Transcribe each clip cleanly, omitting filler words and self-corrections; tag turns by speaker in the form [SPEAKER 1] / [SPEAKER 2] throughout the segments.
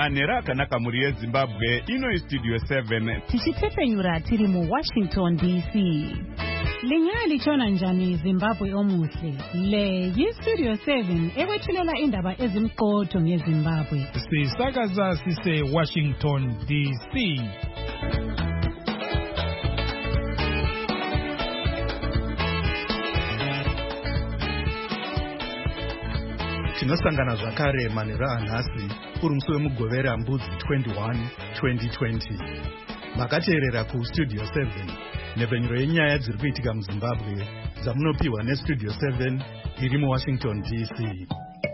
[SPEAKER 1] Manera akanaka muri yeZimbabwe ino istudio 7
[SPEAKER 2] tichitepenyura tiri mu Washington DC. Lingali chona njani Zimbabwe omuhle. Le yistudio 7 ewethulela indaba ezimqotho ngeZimbabwe.
[SPEAKER 3] Sisakaza sise Washington DC.
[SPEAKER 4] Tinosangana zvakare Manera anhasi uri musi wemugovera mbudzi 21 2020. Makateerera kustudio 7 nepfenyuro yenyaya dziri kuitika muZimbabwe dzamunopiwa nestudio 7 iri muWashington DC.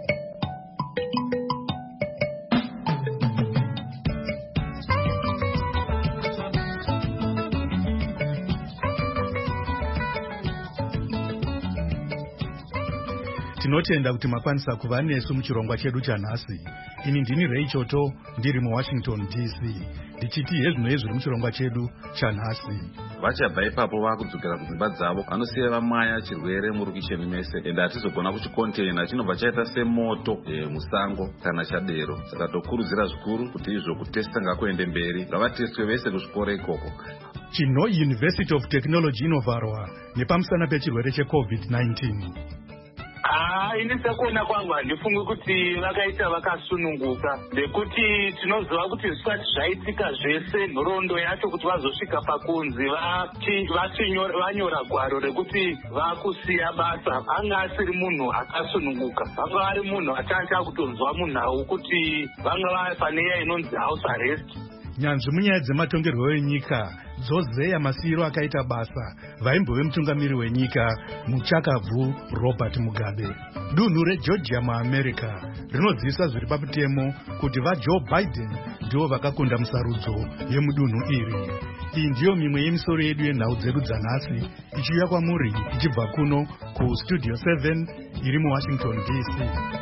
[SPEAKER 4] Tinotenda kuti makwanisa kuva nesu muchirongwa chedu chanhasi. Ini ndini Ray Choto ndiri muWashington DC. Ndichiti hezvino zviri muchirongwa chedu chanhasi.
[SPEAKER 5] Vachabva ipapo vakudzokera kudzimba dzavo vanosiya vamaya chirwere murukisheni mese ende hatizogona kuchikontena chinobva chaita semoto musango kana chadero. Saka tokurudzira zvikuru kuti izvo kutesta ngakuende mberi, ngavatestwe vese kuzvikora ikoko.
[SPEAKER 4] Chinhoi University of Technology inovharwa nepamusana pechirwere cheCovid-19.
[SPEAKER 6] Ini sekuona kwangu handifungi kuti vakaita vakasununguka, ndekuti tinoziva kuti zvisati zvaitika zvese nhoroondo yacho kuti vazosvika pakunzi vanyora gwaro rekuti vakusiya basa, anga asiri munhu akasununguka, vanga vari munhu atanga kutonzwa munhau kuti vanga vari pane iya inonzi house arrest.
[SPEAKER 4] Nyanzvi munyaya dzematongerwo enyika dzozeya masiyiro akaita basa vaimbove mutungamiri wenyika muchakabvu Robert Mugabe. Dunhu reGeorgia muAmerica rinoziviswa zviri pamutemo kuti vaJoe Biden ndivo vakakunda musarudzo yemudunhu iri. Iyi ndiyo mimwe yemisoro yedu yenhau dzedu dzanhasi ichiuya kwamuri ichibva kuno kustudio 7 iri muWashington DC.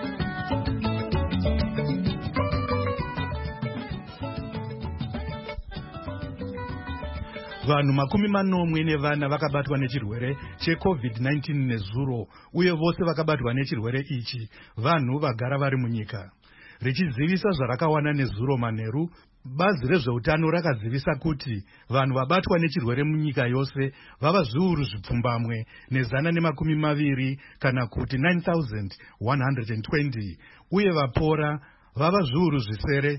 [SPEAKER 4] Vanhu 40 vakabatwa nechirwere cheCovid-19 nezuro, uye vose vakabatwa nechirwere ichi vanhu vagara vari munyika. Richizivisa zvarakawana nezuro manheru, bazi rezveutano rakazivisa kuti vanhu vabatwa nechirwere munyika yose vava zviuru zvipfumbamwe ne120 kana kuti 9,120, uye vapora vava zviuru zvisere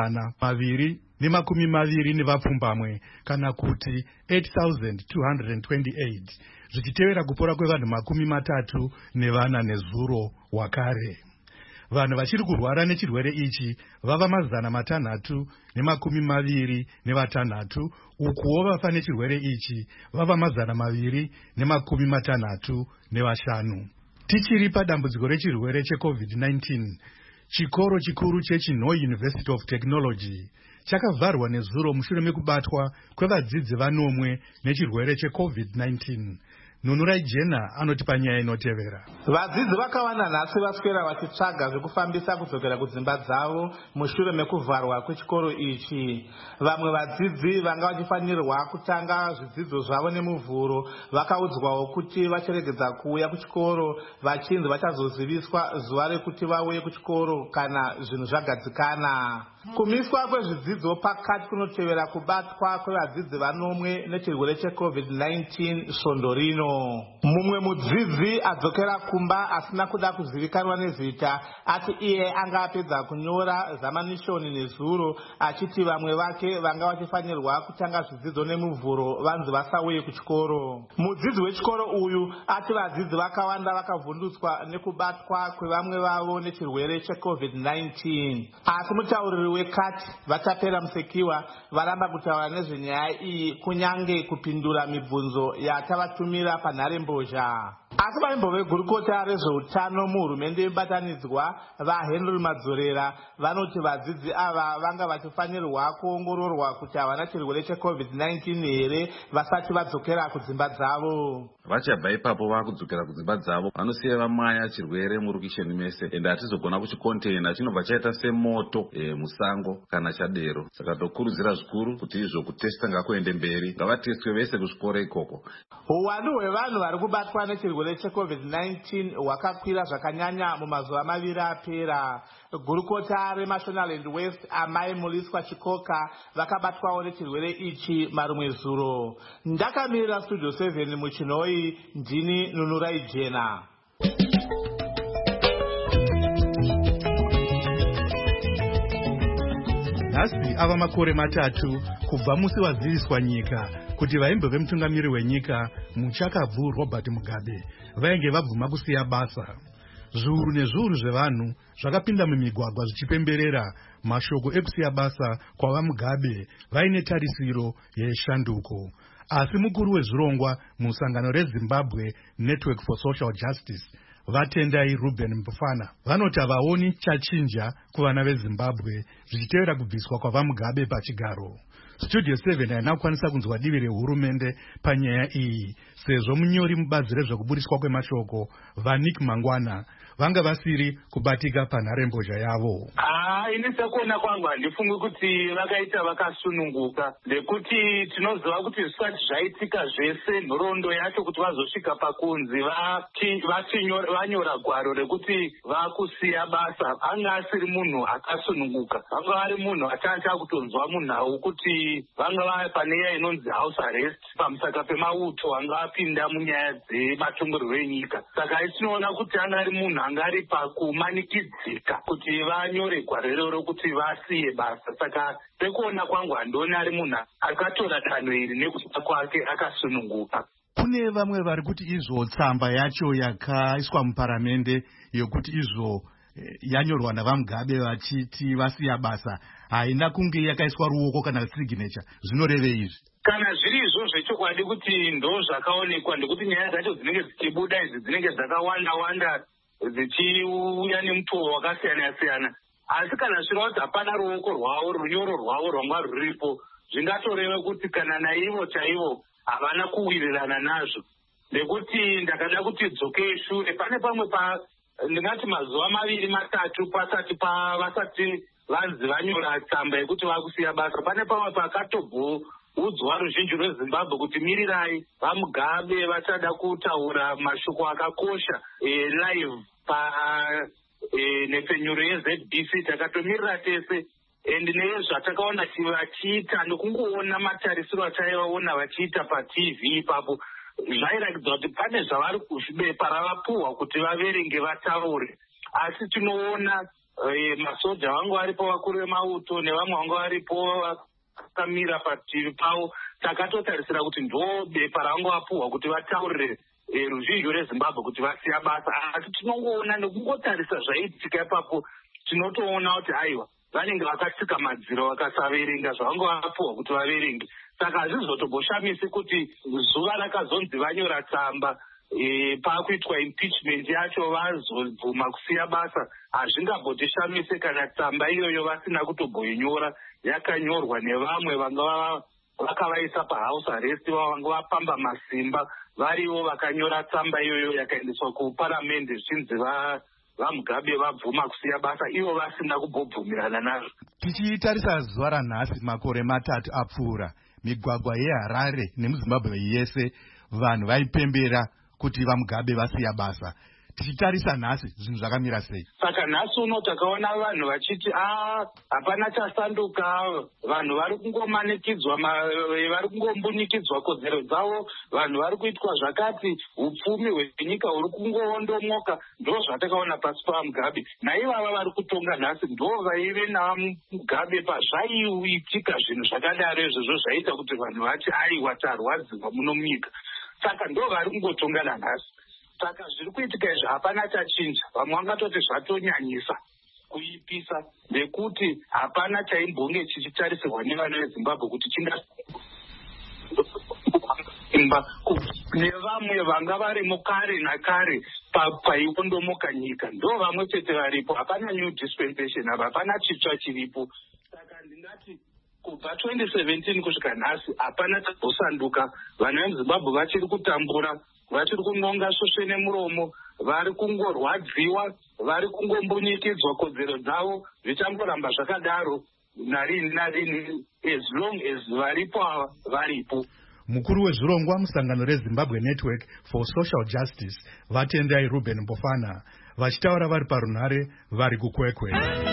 [SPEAKER 4] ne220 nevapfumbamwe kana kuti 8,228, zvichitevera kupora kwevanhu 34 nezuro wakare. Vanhu vachiri kurwara nechirwere ichi vava 626, ukuwo vafa nechirwere ichi vava 265. Tichiri padambudziko rechirwere cheCovid-19, chikoro chikuru cheChinhoi University of Technology chakavharwa nezuro mushure mekubatwa kwevadzidzi vanomwe nechirwere cheCovid-19. Nunurai Jena anotipa nyaya inotevera.
[SPEAKER 7] Vadzidzi vakawanda nhasi vaswera vachitsvaga zvekufambisa kudzokera kudzimba dzavo mushure mekuvharwa kwechikoro ichi. Vamwe vadzidzi vanga vachifanirwa kutanga zvidzidzo zvavo nemuvhuro vakaudzwawo kuti vacharegedza kuuya kuchikoro vachinzi vachazoziviswa zuva rekuti vauye kuchikoro kana zvinhu zvagadzikana. Kumiswa kwezvidzidzo pakati kunotevera kubatwa kwevadzidzi vanomwe nechirwere cheCovid-19 svondo rino. Mumwe mudzidzi adzokera kumba asina kuda kuzivikanwa nezita ati iye anga apedza kunyora zamanishoni nezuro achiti vamwe vake vanga vachifanirwa kutanga zvidzidzo nemuvhuro vanzi vasauye kuchikoro. Mudzidzi wechikoro uyu ati vadzidzi vakawanda vakavhundutswa nekubatwa kwevamwe vavo nechirwere cheCovid-19, asi mutauriri wekati Vatapera Musekiwa varamba kutaura nezvenyaya iyi kunyange kupindura mibvunzo yatavatumira panharembozha. Asi vaimbo vegurukota rezveutano muhurumende yebatanidzwa vaHenry Madzorera vanoti vadzidzi ava vanga vachifanirwa kuongororwa kuti havana chirwere cheCovid-19 here vasati vadzokera kudzimba dzavo.
[SPEAKER 5] Vachabva ipapo vakudzokera kudzimba dzavo vanosiya vamaya chirwere murukisheni mese ende hatizogona kuchikontena chinobva chaita semoto musango kana chadero. Saka tokurudzira zvikuru kuti izvo kutesta ngakuende mberi, ngavatestwe vese kuzvikora ikoko.
[SPEAKER 7] Uwandu hwevanhu vari kubatwa nechirwere cheCovid-19 hwakakwira zvakanyanya mumazuva maviri apera. Gurukota reMashonaland West amai Muliswa Chikoka vakabatwawo nechirwere ichi marumwe zuro. Ndakamirira Studio 7 muchinoi, ndini Nunurai Jena.
[SPEAKER 4] Nhasi ava makore matatu kubva musi waziviswa nyika kuti vaimbo vemutungamiri wenyika muchakabvu Robert Mugabe vainge vabvuma kusiya basa. Zviuru nezviuru zvevanhu zvakapinda mumigwagwa zvichipemberera mashoko ekusiya basa kwava Mugabe vaine tarisiro yeshanduko. Asi mukuru wezvirongwa musangano reZimbabwe Network for Social Justice Vatendai Ruben Mpufana vanoti havaoni chachinja kuvana veZimbabwe zvichitevera kubviswa kwava Mugabe pachigaro. Studio 7 haina kukwanisa kunzwa divi rehurumende panyaya iyi sezvo munyori mubazi rezvekuburiswa kwemashoko Vanik Mangwana vanga vasiri kubatika panharembozha yavo.
[SPEAKER 6] Ini sekuona kwangu handifungi kuti vakaita vakasununguka, nekuti tinoziva kuti zvisati zvaitika zvese nhoroondo yacho kuti vazosvika pakunzi vanyora gwaro rekuti vakusiya basa, anga asiri munhu akasununguka, vanga vari munhu atanga kutonzwa munhau kuti vanga vaya pane iya inonzi house arrest pamusaka pemauto vanga vapinda munyaya dzematongero enyika. Saka tinoona kuti anga ari munhu anga ari pakumanikidzika kuti vanyore gwaro rero kuti vasiye basa. Saka sekuona kwangu handioni ari munhu akatora danho iri nekuda kwake akasununguka.
[SPEAKER 4] Kune vamwe vari kuti izvo tsamba yacho yakaiswa muparamende yokuti izvo yanyorwa navaMugabe vachiti vasiya basa haina kunge yakaiswa ruoko kana signature. Zvinorevei izvi?
[SPEAKER 6] Kana zviri izvozvo chokwadi kuti ndo zvakaonekwa, ndekuti nyaya dzacho dzinenge dzichibuda idzi dzinenge dzakawanda dzichiuya nemutoo wakasiyana-siyana. Asi kana zviriva kuti hapana ruoko rwavo, runyoro rwavo rwanga ruripo, zvingatoreva kuti kana naivo chaivo havana kuwirirana nazvo. Nekuti ndakada kuti dzokei shure, pane pamwe ndingati mazuva maviri matatu vasati vanzi vanyora tsamba yekuti vakusiya basa, pane pamwe pakatobvoudzwa ruzhinji rweZimbabwe kuti mirirai, vaMugabe vachada kutaura mashoko akakosha live nepfenyuro yeZBC. Takatomirira tese nezvatakaona vachiita nekungoona matarisiro ataivaona vachiita paTV ipapo, zvairatidza kuti pane zvavari kuzvibepa ravapuhwa kuti vaverenge vataure. Asi tinoona masoja vanga varipo, vakuru vemauto nevamwe vanga varipo vakamira parutivi pavo. Takatotarisira kuti ndo bepa ravanga vapuhwa kuti vataurire ruzhinji rweZimbabwe kuti vasiya basa. Asi tinongoona nekungotarisa zvaiitika ipapo, tinotoona kuti aiwa vanenge vakatsika madziro vakasaverenga zvavanga vapuhwa kuti vaverenge. Saka hazvizotogoshamisi kuti zuva rakazonzi vanyora tsamba pakuitwa impeachment yacho vazobvuma kusiya basa, hazvingambotoshamise kana tsamba iyoyo vasina kutomboinyora, yakanyorwa nevamwe vanga vakavaisa pahouse arrest, vanga vapamba masimba varivo vakanyora tsamba iyoyo yakaendeswa kuparamende zvichinzi vaMugabe vabvuma kusiya basa, ivo vasina kumbobvumirana nazvo.
[SPEAKER 4] Tichitarisa zuva ranhasi, makore matatu apfuura, migwagwa yeHarare nemuZimbabwe yese vanhu vaipembera kuti vaMugabe vasiya basa. Tichitarisa nhasi zvinhu zvakamira sei?
[SPEAKER 6] Saka nhasi uno takaona vanhu vachiti hapana chasanduka, vanhu vari kungomanikidzwa, vari kungombunikidzwa kodzero dzavo, vanhu vari kuitwa zvakati, upfumi hwenyika huri kungoondomoka. Ndo zvatakaona pasi paMugabe. Naivava vari kutonga nhasi ndo vaive naMugabe pazvaiitika zvinhu zvakadaro izvozvo zvaita kuti vanhu vati aiwa tarwadziwa muno munyika. Saka ndo vari kungotongana nhasi. Saka zviri kuitika izvi hapana chachinja. Vamwe vangatoti zvatonyanyisa kuipisa, nekuti hapana chaimbonge chichitarisirwa nevana veZimbabwe kuti chingaimba nevamwe vanga varimo kare nakare paiondomoka nyika. Ndo vamwe chete varipo, hapana new dispensation, hapana chitsva chiripo. Saka ndingati kubva 2017 kusvika nhasi hapana chazosanduka. Vana veZimbabwe vachiri kutambura, vachiri kunonga svosve nemuromo, vari kungorwadziwa, vari kungombunyikidzwa kodzero dzavo. Zvichamboramba zvakadaro narini narini, as long as varipo ava varipo.
[SPEAKER 4] Mukuru wezvirongwa musangano reZimbabwe Network for Social Justice Vatendai Ruben Mbofana vachitaura vari parunhare vari kukwekwe.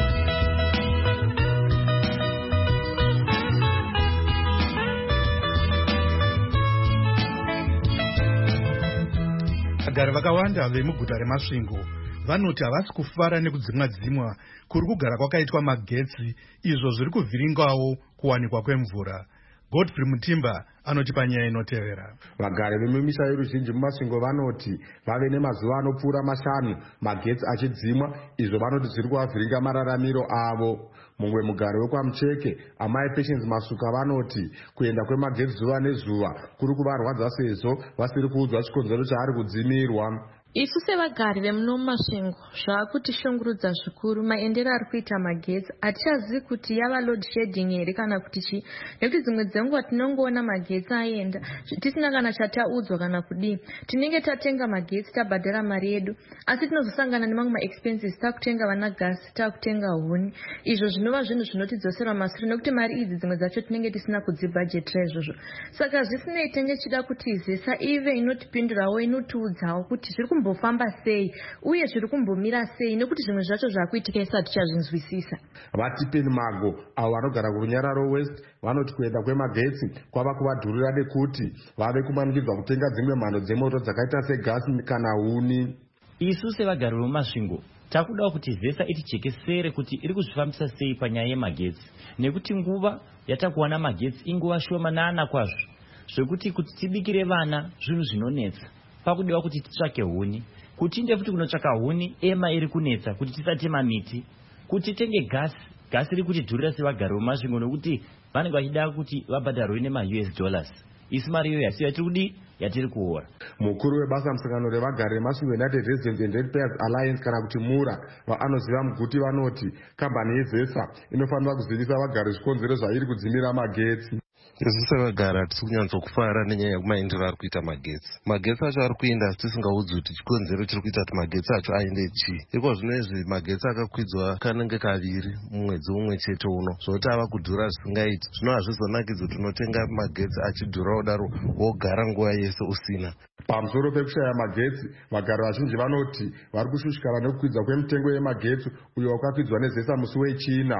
[SPEAKER 4] Vagari vakawanda vemuguta reMasvingo vanoti havasi kufara nekudzimwa-dzimwa kuri kugara kwakaitwa magetsi, izvo zviri kuvhiringawo kuwanikwa kwemvura. Godfrey Mutimba anoti panyaya inotevera.
[SPEAKER 8] Vagari vemumisha yeruzhinji muMasvingo vanoti vave nemazuva anopfuura 5 magetsi achidzimwa, izvo vanoti zviri kuvavhiringa mararamiro avo. Mumwe mugari wekwaMucheke, Amai Patience Masuka, vanoti kuenda kwemagetsi zuva nezuva kuri kuvarwadza sezvo vasiri kuudzwa chikonzero chaari kudzimirwa.
[SPEAKER 9] Isu sevagari vemuno muMasvingo zvakutishungurudza zvikuru maendero ari kuita magetsi. Hatichazivi kuti yava load shedding here kana kuti chii, nekuti dzimwe dzenguva tinongoona magetsi aenda tisina kana chataudzwa kana kudii. Tinenge tatenga magetsi tabhadhara mari yedu, asi tinozosangana nemamwe maexpenses, takutenga vana gasi, takutenga huni, izvo zvinova zvinhu zvinotidzosera mashure nekuti mari idzi dzimwe dzacho tinenge tisina kudzibhadhetera izvozvo. Saka zvisinei tenge chida kuti ZESA ive inotipindurawo, inotiudzawo kuti zviri kumbofamba sei uye zviri kumbomira sei, nekuti zvimwe zvacho zvakuitika isati chazvinzwisisa.
[SPEAKER 8] Vatipeni Mago avo vanogara kuRunyararo West vanoti kuenda kwemagetsi kwava kuvadhurira nekuti vave kumanikidzwa kutenga dzimwe mhando dzemoto dzakaita segasi kana huni.
[SPEAKER 10] Isu sevagari veMasvingo takudawo kuti ZESA itichekesere kuti iri kuzvifambisa sei panyaya yemagetsi, nekuti nguva yatakuwana magetsi inguva shomanana kwazvo, zvekuti tibikire vana zvinhu zvinonetsa. Pakudiwa kuti titsvake huni, kutinde futi kunotsvaka huni ema iri kunetsa kuti tisatema miti, kuti tenge gasi iri kuti dhurira sevagari veMasvingo nekuti vanenge vachida kuti vabhadharwe nema$US. Isi mari iyo yasiyo yatiri kudi yatiri kuora.
[SPEAKER 8] Mukuru webasa musangano revagari veMasvingo United Residents and Ratepayers Alliance kana kuti MURA vaanoziva Muguti vanoti kambani yeZESA inofanira kuzivisa vagari zvikonzero zvairi kudzimira magetsi.
[SPEAKER 11] Isu sevagari hatisi kunyatsokufara nenyaya yekumaendero ari kuita magetsi. Magetsi acho ari kuenda asi tisingaudzi kuti chikonzero chiri kuita kuti magetsi acho aende chii. Iko zvinezvi magetsi akakwidzwa kanenge kaviri mumwedzi umwe chete uno, zvoti ava kudhura zvisingaiti. Zvino hazvizonakidzi kuti unotenga magetsi achidhura kudaro wogara nguva yese usina.
[SPEAKER 8] Pamusoro pekushaya magetsi, vagari vazhinji vanoti vari kushushikana nekukwidzwa kwemitengo yemagetsi uyo wakakwidzwa neZESA musi wechina.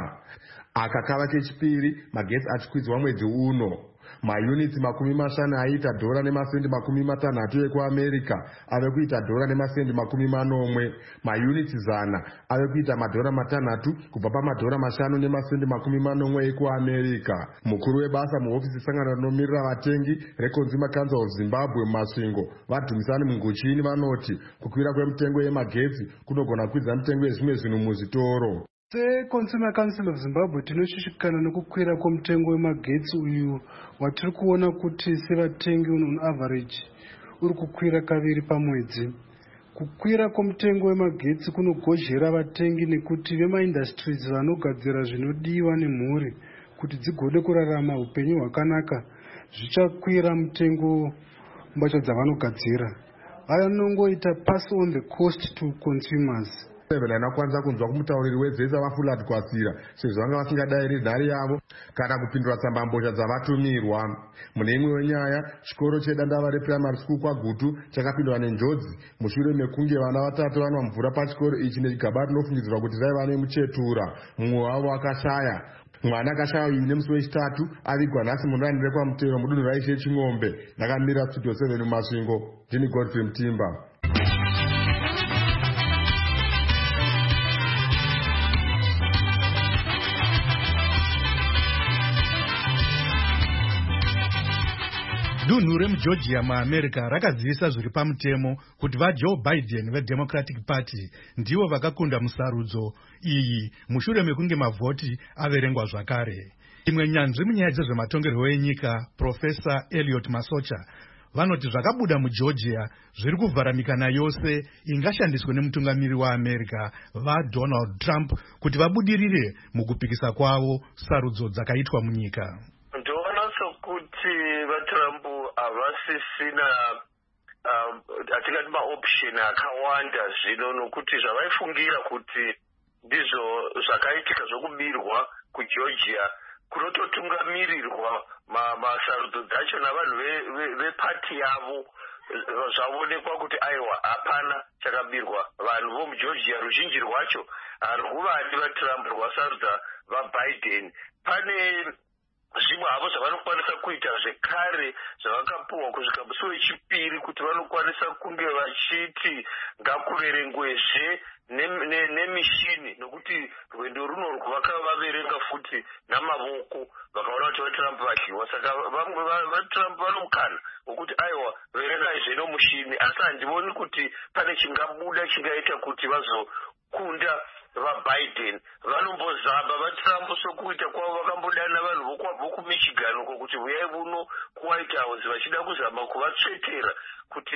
[SPEAKER 8] Aka kava kechipiri magetsi achikwidzwa mwedzi uno. Mayunitsi 50 aiita $60 ekuAmerica ave kuita $60. Mayunitsi 100 ave kuita $6 kubva $5.40 ekuAmerica. Mukuru webasa muhofisi sangano rinomirira vatengi reConsumer Council of Zimbabwe muMasvingo Vadhumisani Munguchini vanoti kukwira kwemitengo yemagetsi kunogona kukwidza mitengo yezvimwe zvinhu muzvitoro.
[SPEAKER 12] SeConsumer Council of Zimbabwe tinoshushikana nekukwira kwemitengo wemagetsi uyu watiri kuona kuti sevatengi on average uri kukwira kaviri pamwedzi. Kukwira kwemitengo wemagetsi kunogozhera vatengi nekuti vemaindustries vanogadzira zvinodiwa nemhuri kuti dzigone kurarama upenyu hwakanaka zvichakwira mutengo mbacho dzavanogadzira. Vanongoita pass on the cost to consumers.
[SPEAKER 8] Vanakwanisa kunzwa kumutauriri weZESA vaFulad Kwasira sezvo vanga vasingadayiri nhare yavo kana kupindura tsambambozha dzavatumirwa. Mune imwe wenyaya, chikoro chedandava reprimary school kwaGutu chakapindwa nenjodzi mushure mekunge vana 3 vanwa mvura pachikoro ichi negaba rinofungidzirwa kuti raiva nemuchetura. Mumwe wavo akashaya. Mwana akashaya uyu nemusi wechitatu avigwa nhasi munani rekwamutero mudunhu raishe Ching'ombe. Ndakamira Studio 7 muMasvingo. Ndini Godfrey Mutimba.
[SPEAKER 4] Dunhu remuGeorgia muAmerica rakadzivisa zviri pamutemo kuti vaJoe Biden veDemocratic Party ndivo vakakunda musarudzo iyi mushure mekunge mavhoti averengwa zvakare. Imwe nyanzvi munyaya dzezvematongerwo enyika, Profesa Elliot Masocha, vanoti zvakabuda muGeorgia zviri kuvhara mikana yose ingashandiswe nemutungamiri waAmerica vaDonald Trump kuti vabudirire mukupikisa kwavo sarudzo dzakaitwa munyika.
[SPEAKER 13] Kuti vaTrump havasisina atingati maoption akawanda zvino nokuti zvavaifungira kuti ndizvo zvakaitika zvokubirwa kuGeorgia kunototungamirirwa masarudzo dzacho navanhu vepati yavo zvaonekwa kuti aiwa hapana chakabirwa. Vanhu vomugeorgia ruzhinji rwacho harikuvadi vatrump rwasarudza vaBiden. Pane zvimwe havo zvavanokwanisa kuita zvekare zvavakapuhwa kusvika musi wechipiri kuti vanokwanisa kunge vachiti ngakuverengwezve nemishini, nokuti rwendo runo vakavaverenga futi namavoko vakaona kuti vatrump vadyiwa. Saka vamwe vatrump vanomukana wokuti aiwa verengaizve nomushini, asi handivoni kuti pane chingabuda chingaita kuti vazokunda vaBiden. Vanombozamba vatrump sokuita kwavo vakambodana vanhu vokumichigan uko kuti uyai muno kuWhite House vachida kuzama kuvatsvetera kuti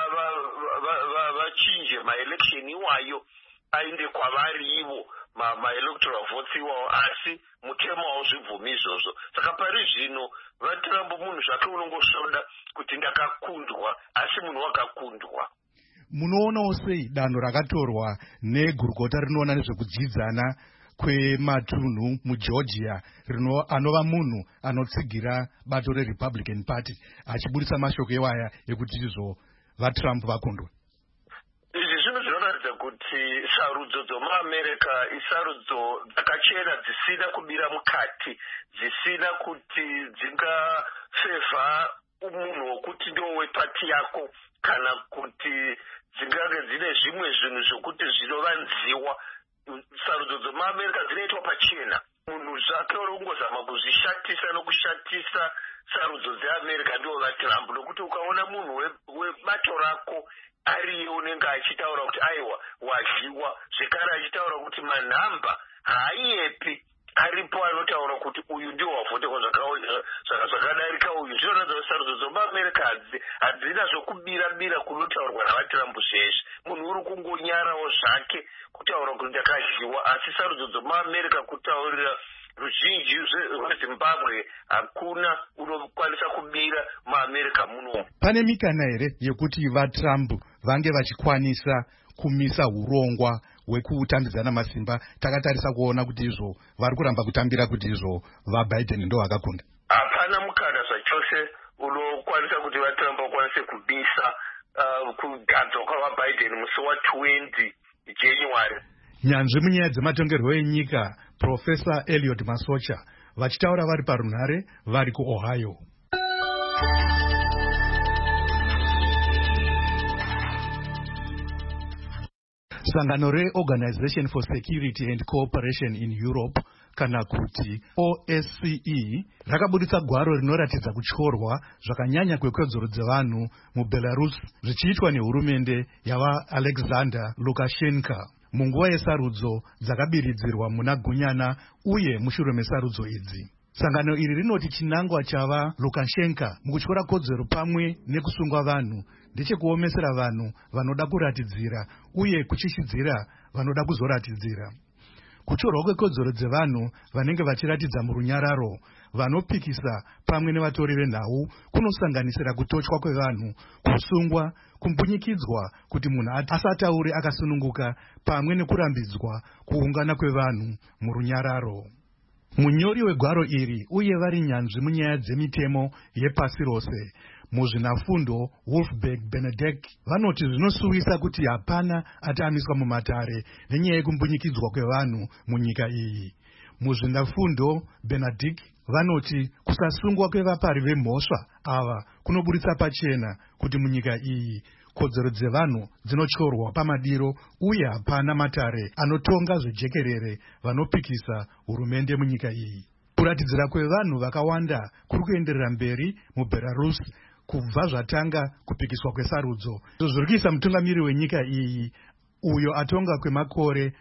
[SPEAKER 13] vachinje maelection iwayo ainde kwavari ivo maelectoral votes iwawo, asi mutemo wawo zvibvumi izvozvo. Saka pari zvino vatrump munhu zvake unongosvoda kuti ndakakundwa, asi munhu wakakundwa.
[SPEAKER 4] Munoonawo sei danho rakatorwa negurukota rinoona nezvekudzidzana kwematunhu muGeorgia anova munhu anotsigira bato reRepublican Party achibudisa mashoko ewaya ekuti izvo vaTrump vakundwa?
[SPEAKER 13] Izvi zvinhu zvinoratidza kuti sarudzo dzomuAmerica isarudzo dzakachena dzisina kubira mukati, dzisina kuti dzingafevha munhu wokuti ndowepati yako kana kuti dzingange dzine zvimwe zvinhu zvokuti zvinovanziwa. Sarudzo dzomuAmerica dzinoitwa pachena. Munhu zvake urikungozama kuzvishatisa nokushatisa sarudzo dzeAmerica ndiwo vaTrump, nokuti ukaona munhu webato rako ariyo unenge achitaura kuti aiwa wadyiwa, zvekare achitaura kuti manhamba haaiepi aripo anotaura kuti uyu ndiwo wavhotekwa zvakadarika uyu. Zvinoratidza kuti sarudzo dzomuAmerica hadzina zvokubira kunotaurwa navaTrump zveshe. Munhu uri kungonyarawo zvake kutaura kuti ndakadyiwa, asi sarudzo dzomuAmerica kutaurira ruzhinji rweZimbabwe hakuna unokwanisa kubira muAmerica muno.
[SPEAKER 4] Pane mikana here yekuti vaTrump vange vachikwanisa kumisa urongwa hwekutambidzana masimba? Takatarisa kuona kuti izvo vari kuramba kutambira kuti izvo vaBiden ndo vakakunda.
[SPEAKER 13] Hapana mukana zvachose unokwanisa kuti vaTrump vakwanise kubisa kugadzwa kwavaBiden musi wa20 January.
[SPEAKER 4] Nyanzvi munyaya dzematongerwo enyika Profesa Eliot Masocha vachitaura vari parunhare vari kuOhio. Sangano reOrganization for Security and Cooperation in Europe kana kuti OSCE rakabudisa gwaro rinoratidza kutyorwa zvakanyanya kwekodzero dzevanhu muBelarus zvichiitwa nehurumende yavaAlexander Lukashenko munguva yesarudzo dzakabiridzirwa muna Gunyana uye mushure mesarudzo idzi. Sangano iri rinoti chinangwa chava Lukashenko mukutyora kodzero pamwe nekusungwa vanhu ndechekuomesera vanhu vanoda kuratidzira uye kuchishidzira vanoda kuzoratidzira. Kutyorwa kwekodzero dzevanhu vanenge vachiratidza murunyararo, vanopikisa pamwe nevatori venhau kunosanganisira kutochwa kwevanhu, kusungwa, kumbunyikidzwa kuti munhu asataure akasununguka pamwe nekurambidzwa kuungana kwevanhu murunyararo. Munyori wegwaro iri uye vari nyanzvi munyaya dzemitemo yepasi rose muzvinafundo Wolfberg Benedek vanoti zvinosuwisa kuti hapana atamiswa mumatare nenyaya yekumbunyikidzwa kwevanhu munyika iyi. Muzvinafundo Benedict vanoti kusasungwa kwevapari vemhosva ava kunoburitsa pachena kuti munyika iyi kodzero dzevanhu dzinotyorwa pamadiro uye hapana matare anotonga zvejekerere vanopikisa hurumende munyika iyi. Kuratidzira kwevanhu vakawanda kuri kuenderera mberi muBelarus kubva zvatanga kupikiswa kwesarudzo. Zviri kuisa mutungamiri wenyika iyi uyo atonga kwemakore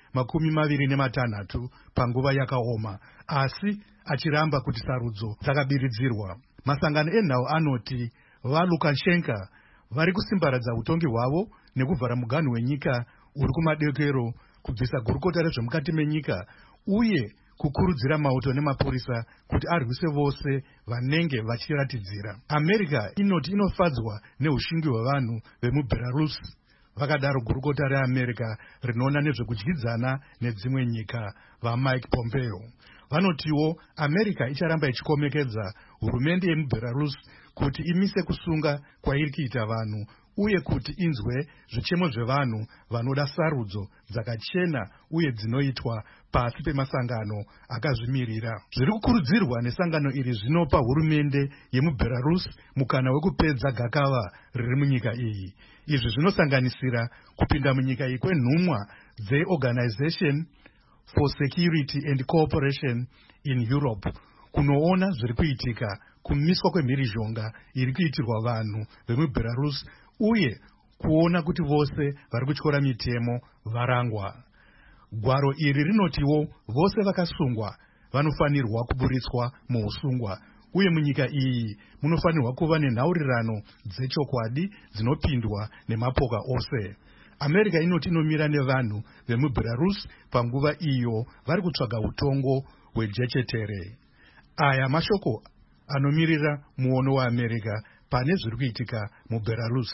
[SPEAKER 4] 26 panguva yakaoma, asi achiramba kuti sarudzo dzakabiridzirwa. Masangano enhau anoti vaLukashenko vari kusimbaradza utongi hwavo nekuvhara muganhu wenyika uri kumadekero, kubvisa gurukota rezvemukati menyika uye kukurudzira mauto nemapurisa kuti arwise vose vanenge vachiratidzira. America inoti inofadzwa neushingi hwevanhu vemuBelarus. Vakadaro gurukota reAmerica rinoona nezvekudyidzana nedzimwe nyika vaMike Pompeo Vanotiwo America icharamba ichikomekedza hurumende yemuBelarus kuti imise kusunga kwairi kuita vanhu uye kuti inzwe zvichemo zvevanhu vanoda sarudzo dzakachena uye dzinoitwa pasi pemasangano akazvimirira. Zviri kukurudzirwa nesangano iri zvinopa hurumende yemuBelarus mukana wekupedza gakava riri munyika iyi. Izvi zvinosanganisira kupinda munyika iyi kwenhumwa dzeOrganization for Security and Cooperation in Europe kunoona zviri kuitika kumiswa kwemhirizhonga iri kuitirwa vanhu vemuBelarus uye kuona kuti vose vari kutyora mitemo varangwa. Gwaro iri rinotiwo vose vakasungwa vanofanirwa kuburitswa muusungwa uye munyika iyi munofanirwa kuva nenhaurirano dzechokwadi dzinopindwa nemapoka ose. America inoti inomira nevanhu vemuBelarus panguva iyo vari kutsvaga utongo hwejechetere. Aya mashoko anomirira muono waAmerica pane zviri kuitika muBelarus.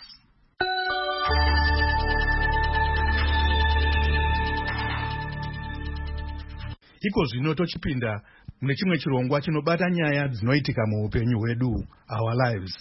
[SPEAKER 4] Iko zvino tochipinda mune chimwe chirongwa chinobata nyaya dzinoitika muupenyu hwedu, our lives.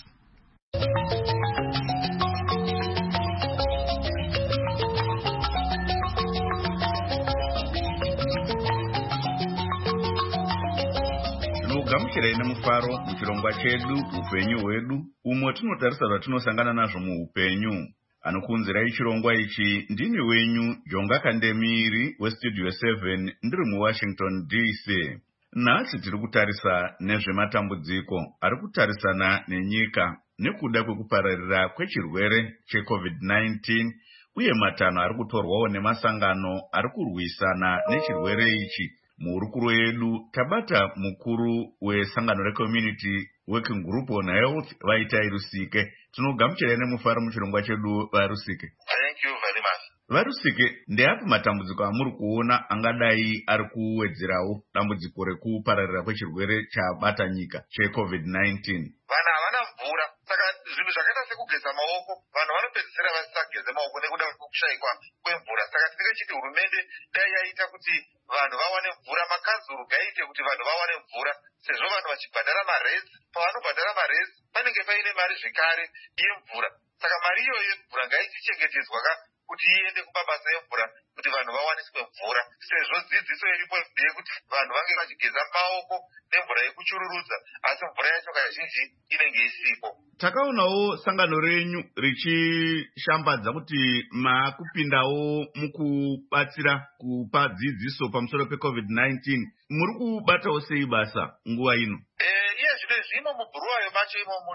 [SPEAKER 1] Tinogamuchira ine mufaro muchirongwa chedu upenyu hwedu, umwe tinotarisa zvatinosangana nazvo muupenyu. Anokunzirai chirongwa ichi ndini wenyu Jonga Kandemiri weStudio 7 ndiri muWashington DC. Nhasi tiri kutarisa nezvematambudziko ari kutarisana nenyika nekuda kwekupararira kwechirwere cheCovid-19 uye matanho ari kutorwawo nemasangano ari kurwisana nechirwere ichi. Muhurukuro yedu tabata mukuru wesangano reCommunity Working Group on Health Vaitai Rusike. Tinogamuchira nemufaro muchirongwa chedu Varusike.
[SPEAKER 13] Thank you very much.
[SPEAKER 1] Varusike, ndeapi matambudziko amuri kuona angadai ari kuwedzerawo dambudziko rekupararira kwechirwere chabata nyika cheCovid-19?
[SPEAKER 13] Vanhu havana mvura, saka zvinhu zvakaita sekugeza maoko vanhu vanopedzisira vasisageze maoko nekuda kwekushayikwa kwemvura. Saka tinenge chiti hurumende dai yaita kuti vanhu vawane mvura, makanzuru gaite kuti vanhu vawane mvura, sezvo vanhu vachibhadhara marezi. Pavanobhadhara marezi panenge paine mari zvekare yemvura. Saka mari iyoyo yemvura ngaichengetedzwa kuti iende kumabasa emvura kuti vanhu vawaniswe mvura, sezvo dzidziso iripo yekuti vanhu vange vachigeza maoko nemvura yekuchururudza, asi mvura yacho kazhinji inenge isipo.
[SPEAKER 1] Takaonawo sangano renyu richishambadza kuti makupindawo mukubatsira kupa dzidziso pamusoro peCovid-19. Muri kubatawo sei basa nguva ino?
[SPEAKER 13] Zvino zvimo mubhuruwayo macho imomo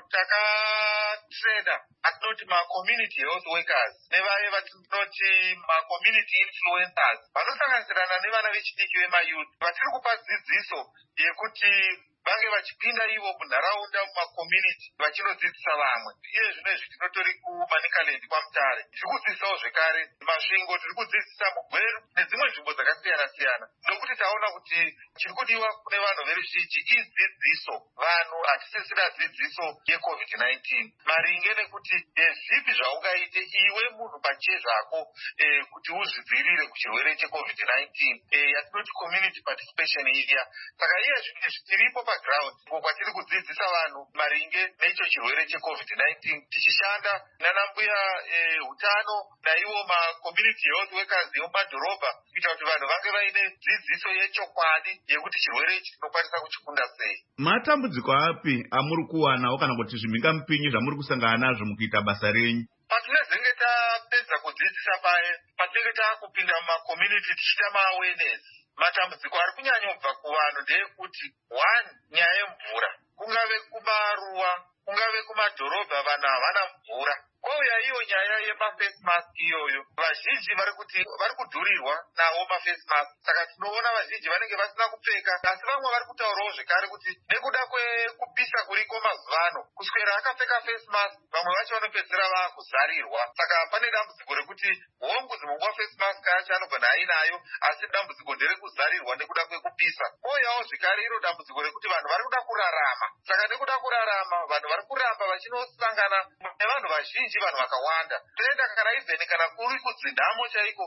[SPEAKER 13] takatreda atinoti ma-community health workers nevaye vatinoti ma-community influencers vanosanganisirana nevana vechidiki vemayouth vatiri kupa dzidziso yekuti vange vachipinda ivo munharaunda mumacommunity vachinodzidzisa vamwe. Iye zvinezvi tinotori kuManicaland kwaMutare tiri kudzidzisawo zvekare masvingo, tiri kudzidzisa muGweru nedzimwe nzvimbo dzakasiyana-siyana, nokuti taona kuti chiri kudiwa kune vanhu veruzhinji idzidziso. Vanhu hatisisina dzidziso yeCovid-19 maringe nekuti zvipi zvaungaite iwe munhu pachezvako kuti uzvidzivirire kuchirwere cheCovid-19 yatinoti community participation iya. Saka iye zvinhu zvitiripo paground kwatiri kudzidzisa vanhu maringe neicho chirwere cheCovid-19 tichishanda nanambuya hutano naivo ma-community health workers emumadhorobha kuita kuti vanhu vange vaine dzidziso yechokwadi yekuti chirwere ichi tinokwanisa kuchikunda sei.
[SPEAKER 1] Matambudziko api amuri kuwanawo kana kuti zvimhingamupinyi zvamuri kusangana nazvo mukuita basa renyu?
[SPEAKER 13] Patinenge tapedza kudzidzisa paye, patinenge taakupinda mumacommunity tichiita ma-awareness, matambudziko ari kunyanyobva kuvanhu ndeyekuti 1 nyaya yemvura, kungave kumaruwa kungave kumadhorobha vanhu havana mvura. Kwauya iyo nyaya yemaface mask iyoyo, vazhinji vari kudhurirwa nawo maface mask, saka tinoona vazhinji vanenge vasina kupfeka, asi vamwe vari kutaurawo zvekare kuti nekuda kwekupisa kuriko mazuvano kuswera akapfeka face mask vamwe vacho vanopedzisira vakuzarirwa. Saka pane dambudziko rekuti hongu zimwe face mask acho anogona ainayo, asi dambudziko nderekuzarirwa nekuda kwekupisa. Kwouyawo zvekare iro dambudziko rekuti vanhu vari kuda kurarama, saka nekuda kurarama vanhu vari kuramba vachinosangana nevanhu vazhinji, vanhu vakawanda. Toenda kana ivheni kana kuri kudzindamo chaiko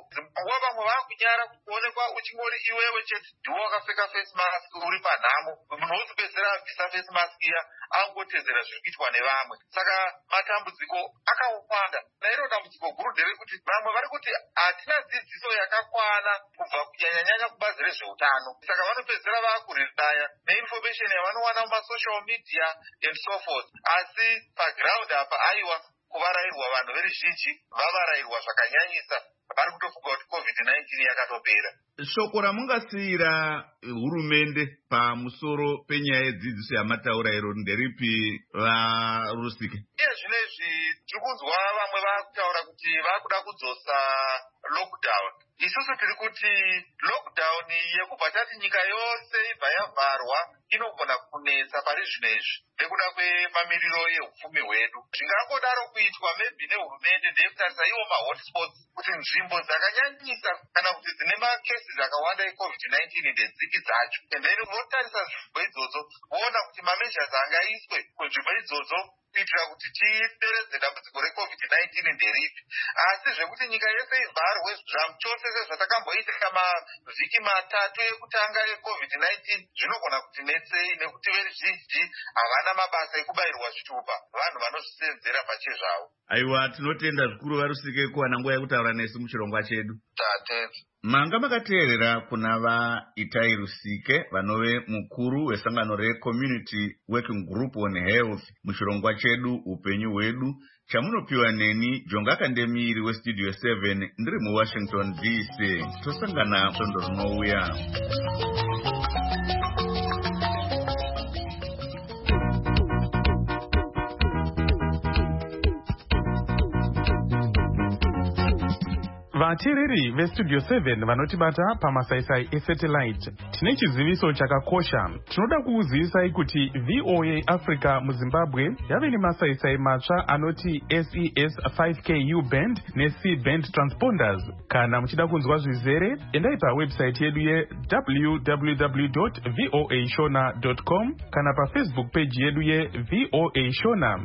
[SPEAKER 14] panguva vamwe vakunyara kuonekwa uchingori iwewe chete ndiwo wakapfeka face mask uri panhamo, munhu wozopedzera abvisa face mask iya angotedzera zviri kuitwa nevamwe. Saka matambudziko akawanda. Nairo dambudziko guru nderekuti vamwe vari kuti hatina dzidziso yakakwana kubva kunyanyanyanya kubazi rezveutano, saka vanopedzera vakuridaya neinformation yavanowana mumasocial media and so forth. Asi paground apa aiwa kuvarayirwa vanhu veruzhinji vavarayirwa zvakanyanyisa, vari kutofunga kuti COVID-19 yakatopera.
[SPEAKER 1] Shoko ramungasiyira hurumende pamusoro penyaya yedzidziso yamataura iro nderipi vaRusike?
[SPEAKER 14] Zvinezvi tiri kunzwa vamwe vakutaura kuti vakuda kudzosa lockdown. Isusu tiri kuti lockdown yekubva tati nyika yose ibva yavharwa inogona kunetsa pari zvinezvi nekuda kwemamiriro ehupfumi hwedu. Zvingangodaro kuitwa maybe nehurumende ndeyekutarisa iwo mahotspots kuti nzvimbo dzakanyanyisa kana kuti dzine macases akawanda eCovid-19 ndedzipi dzacho. And then votarisa nzvimbo idzodzo voona kuti mameasures angaiswe kunzvimbo idzodzo kuitira kuti tideredze dambudziko reCovid-19 nderipi. Asi zvekuti nyika yese ivharwe chose sezvatakamboita mavhiki matatu ekutanga eCovid-19 zvinogona kuti netsei nekuti veruzhinji havana mabasa ekubayirwa zvitupa, vanhu vanozvisenzera pachezvavo.
[SPEAKER 1] Aiwa, tinotenda zvikuru vaRusike kuwana nguva yekutaura nesu muchirongwa chedu.
[SPEAKER 14] Tatenda.
[SPEAKER 1] Manga makateerera kuna vaItai Rusike vanove mukuru wesangano reCommunity Working Group on Health muchirongwa chedu upenyu hwedu chamunopiwa neni Jonga Kandemiri weStudio 7 ndiri muWashington DC. Tosangana svondo rinouya.
[SPEAKER 15] Vateereri veStudio 7 vanotibata pamasaisai esatellite, tine chiziviso chakakosha. Tinoda kukuzivisai kuti VOA Africa muZimbabwe yave nemasaisai matsva anoti SES 5K U-band neC-band transponders. Kana muchida kunzwa zvizere, endai pawebsite yedu ye www.voashona.com kana paFacebook page yedu yeVOA Shona.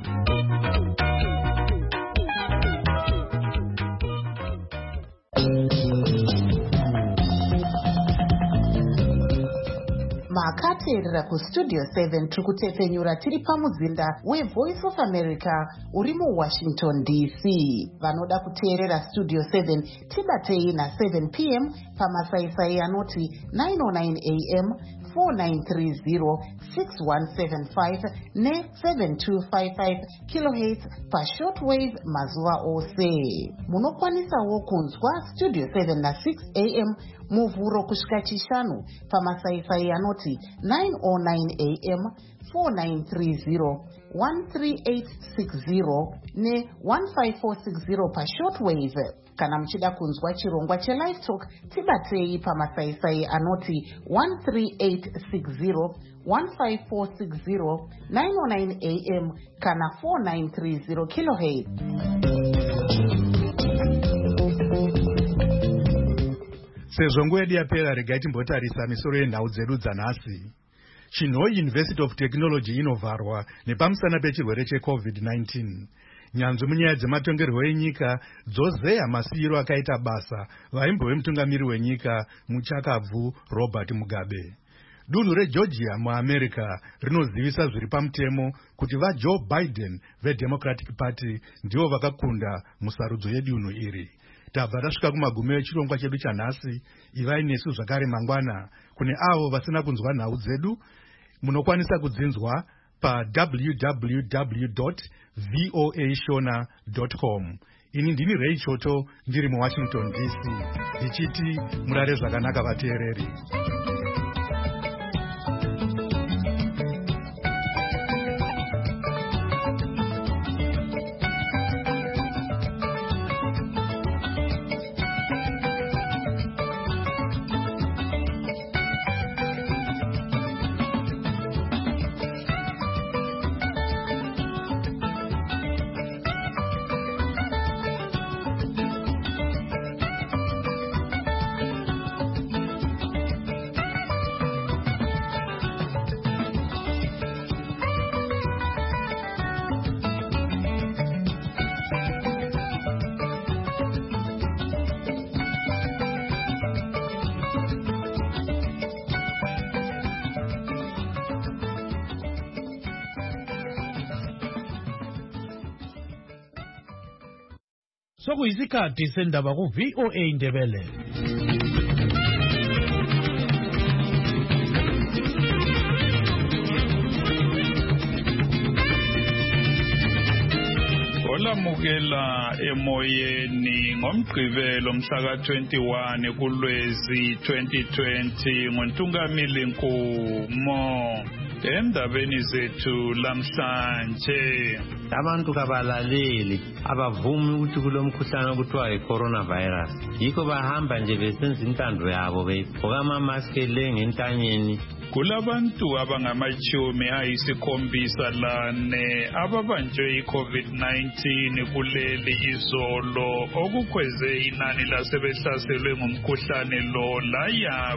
[SPEAKER 16] Makateerera kuStudio 7 tikutepfenyura tiri pamuzinda weVoice of America uri muWashington DC. Vanoda kuteerera Studio 7 tibatei na7 p.m. pamasaisai anoti 909 a.m. 4930 6175 ne7255 kilohertz pashortwave mazuva ose. Munokwanisawo kunzwa Studio 7 na 6 a.m. muvhuro kusvika chishanu pamasaisai anoti 909 am 4930 13860 ne15460 pashortwave. Kana muchida kunzwa chirongwa chelive talk tibatei pamasaisai anoti 13860 15460 909 am kana 4930 kilohertz.
[SPEAKER 4] Sezvo nguva yedu yapera, regai timbotarisa misoro yenhau dzedu dzanhasi. Chinhoi University of Technology inovharwa nepamusana pechirwere cheCovid-19. Nyanzvi munyaya dzematongerwo enyika dzozeya masiyiro akaita basa vaimbove mutungamiri wenyika muchakabvu Robert Mugabe. Dunhu reGeorgia muAmerica rinozivisa zviri pamutemo kuti vaJoe Biden veDemocratic Party ndivo vakakunda musarudzo yedunhu iri. Tabva tasvika kumagumi echirongwa chedu chanhasi. Ivai nesu zvakare mangwana. Kune avo vasina kunzwa nhau dzedu, munokwanisa kudzinzwa pa www.voashona.com. Ini ndini Ray Choto ndiri muWashington DC ndichiti murare zvakanaka vateereri.
[SPEAKER 3] Sokuyisikhathi sendaba ku VOA Indebele.
[SPEAKER 17] Olamukela emoyeni ngomgqibelo mhla ka-21 kuLwezi 2020 nguNtungamili Nkumo. Endabeni zethu lamhlanje,
[SPEAKER 18] abantu kabalaleli abavumi ukuthi kulomkhuhlane okuthiwa yi-coronavirus, yikho bahamba nje besenza intando yabo begqoka amamaski ngentanyeni.
[SPEAKER 17] Kulabantu abangama-74 ababanjwe i-COVID-19 kuleli izolo, okukhweze inani lasebehlaselwe ngumkhuhlane lo laya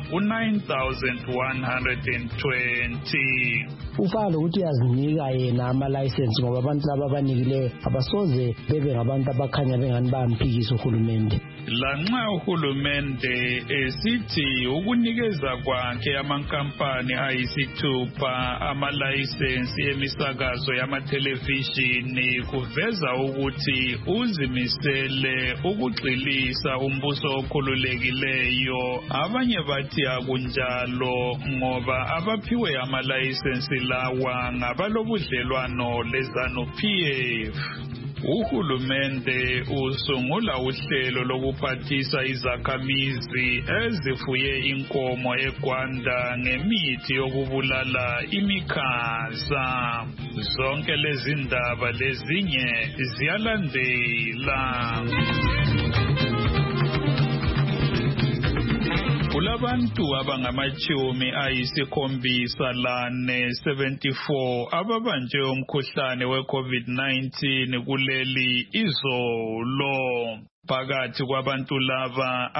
[SPEAKER 17] ku-9,120.
[SPEAKER 19] Ufana lokuthi uyazinika yena ama-license ngoba abantu laba abanikileyo abasoze bebe ngabantu abakhanya bengani bayamphikisa uhulumende.
[SPEAKER 17] Lanxa uhulumende esithi ukunikeza kwakhe amankampani ayisithupha amalayisensi emisakazo yamathelevishini kuveza ukuthi uzimisele ukugxilisa umbuso okhululekileyo. Abanye bathi akunjalo ngoba abaphiwe amalayisensi lawa ngabalobudlelwano leZANU-PF. Uhulumende usungula uhlelo lokuphathisa izakhamizi ezifuye inkomo eGwanda ngemithi yokubulala imikhaza. Zonke lezi ndaba lezinye ziyalandela. Kulabantu abangama-74 ababanjwe umkhuhlane we-COVID-19 kuleli izolo. Phakathi kwabantu laba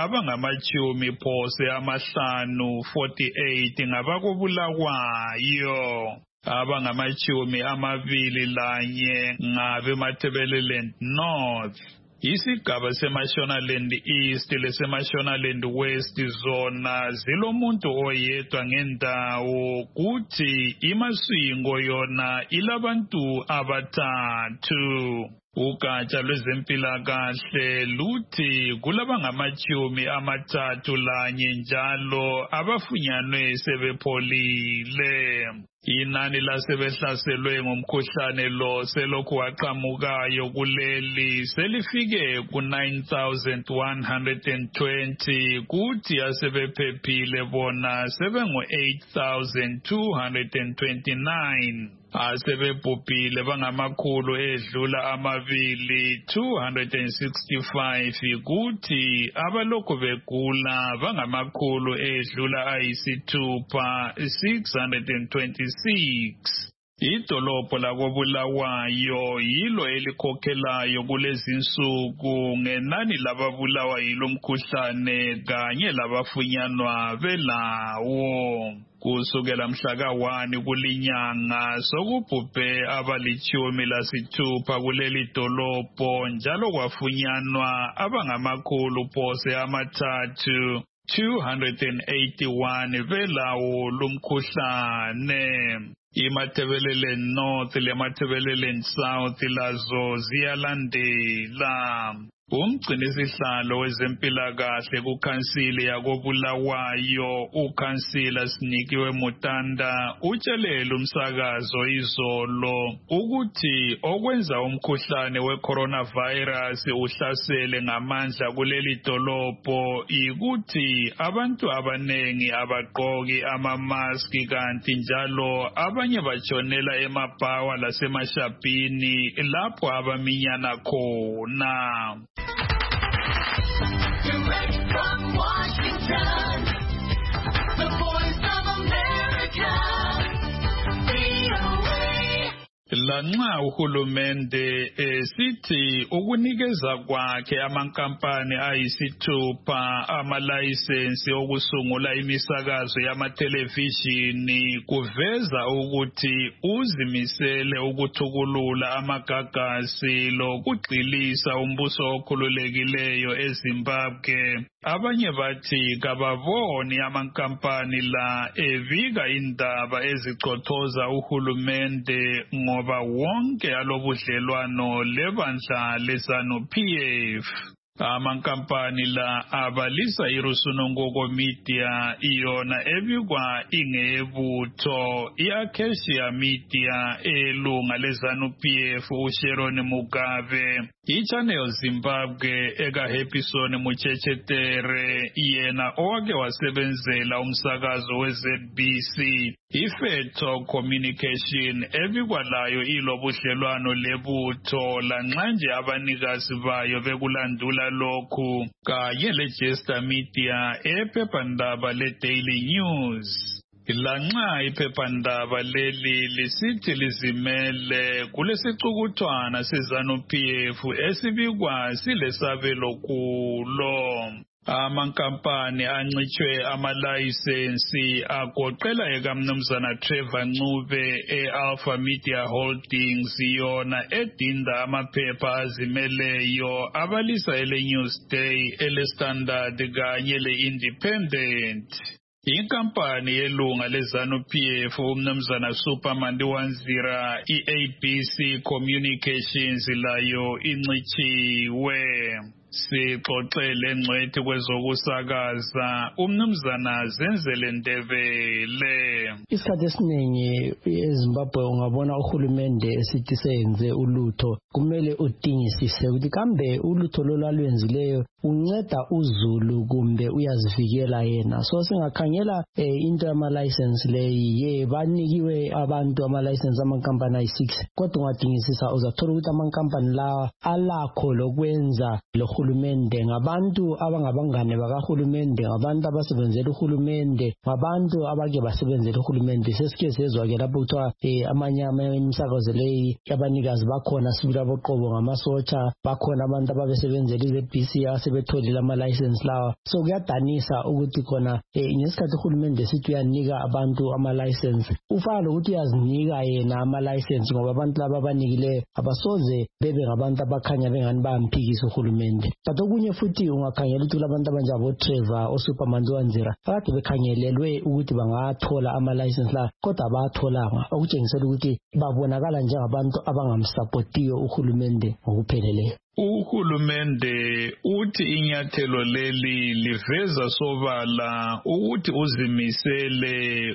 [SPEAKER 17] abangama-48 ngabakobulawayo, abangama-21 ngabeMatabeleland North. Isigaba seMashonaland East leseMashonaland West zona zilomuntu oyedwa ngendawo, kuthi iMasvingo yona ilabantu abathathu. Ugatsha lwezempilakahle luthi kulabangama-31 njalo abafunyanwe sebepholile. Inani lasebehlaselwe ngumkhuhlane lo selokhu waqhamukayo kuleli selifike ku-9,120, kuthi asebephephile bona sebengu-8,229. Asebebhubhile bangamakhulu edlula 265, kuthi abalokhu begula bangamakhulu edlula 626. Idolobho lakobulawayo yilo elikhokhelayo kulezinsuku ngenani lababulawa yilo mkhuhlane kanye labafunyanwa belawo. Kusukela mhla ka-1 kulinyanga sokubhubhe abali-16 kuleli dolobho, njalo kwafunyanwa abangamakhulu phose 281 belawo lumkhuhlane. iMatabeleland North leMatabeleland South lazo ziyalandela. Umgcinisihlalo wezempilakahle kukhansili yakobulawayo, ukhansila Sinikiwe Mutanda, utshelele umsakazo izolo ukuthi okwenza umkhuhlane we-coronavirus uhlasele ngamandla kuleli dolobho ikuthi abantu abanengi abagqoki amamaski, kanti njalo abanye batshonela emabhawa lasemashapini lapho abaminyana khona.
[SPEAKER 20] Direct from Washington, the Voice of America, VOA.
[SPEAKER 17] Lanxa uhulumende sithi ukunikeza kwakhe amankampani ayisithupha amalayisensi okusungula imisakazo yamathelevishini kuveza ukuthi uzimisele ukuthukulula amagagasi lokugxilisa umbuso okhululekileyo eZimbabwe. Abanye bathi kababoni amankampani la evika indaba ezicothoza uhulumende ngoba wonke alobudlelwano lebandla leZANU-PF. Amankampani la abalisa iRusunongogo Media iyona ebikwa ingebutho iAcacia Media elunga leZANU-PF uSharon Mugabe, iChannel Zimbabwe ekaHappyson Muchechetere yena owake wasebenzela umsakazo weZBC, iFeto Communication ebikwa layo ilobudlelwano lebutho lanxa nje abanikazi bayo bekulandula lokhu, kanye leJester Media ephephandaba leDaily News. Lanxa iphephandaba leli lisithi lizimele kulesicukuthwana seZANU-PF esibikwa silesabelo kulo. Amankampani ancitshwe amalayisensi agoqela ekaMnumzana Trevor Ncube e-Alpha Media Holdings yona edinda amaphepha azimeleyo abalisa ele-Newsday, ele-Standard kanye le-Independent. Inkampani yelunga leZANU-PF uMnumzana Superman Wanzira i-ABC Communications layo incitshiwe. Sixoxele ngcwethi kwezokusakaza uMnumzana Zenzele Ndebele.
[SPEAKER 19] Isikhathi esiningi eZimbabwe ungabona uhulumende esithi senze ulutho, kumele udingisise ukuthi kambe ulutho lolwenzileyo unceda uzulu kumbe uyazivikela yena. So singakhangela into yama-license leyi banikiwe abantu ama-license amankampani ayi-6, kodwa ungadingisisa uzathola ukuthi amankampani lawa alakho lokwenza lohulumende, ngabantu abangabangane bakahulumende, ngabantu abasebenzela uhulumende, ngabantu abake basebenzela uhulumende. Sesike sezwa-ke lapho kuthiwa amanye imisakazo leyi abanikazi bakhona sibili aboqobo ngamasotsha, bakhona abantu ababesebenzela iZBC betholile ama-license lawa. So kuyadanisa ukuthi khona ngesikhathi uhulumende sithi uyanika abantu ama-license, ufana lokuthi uyazinika yena ama-license ngoba abantu laba abanikileyo abasoze bebe ngabantu abakhanya bengani bayamphikisa uhulumende. But okunye futhi ungakhangela ukuthi labantu abanjabo Trevor oSuperman Wanzira kade bekhangelelwe ukuthi bangathola ama-license la, kodwa abatholanga, okutshengisela ukuthi babonakala njengabantu abangamsupportiyo uhulumende ngokupheleleyo.
[SPEAKER 17] Uhulumende uthi inyathelo leli liveza sobala ukuthi uzimisele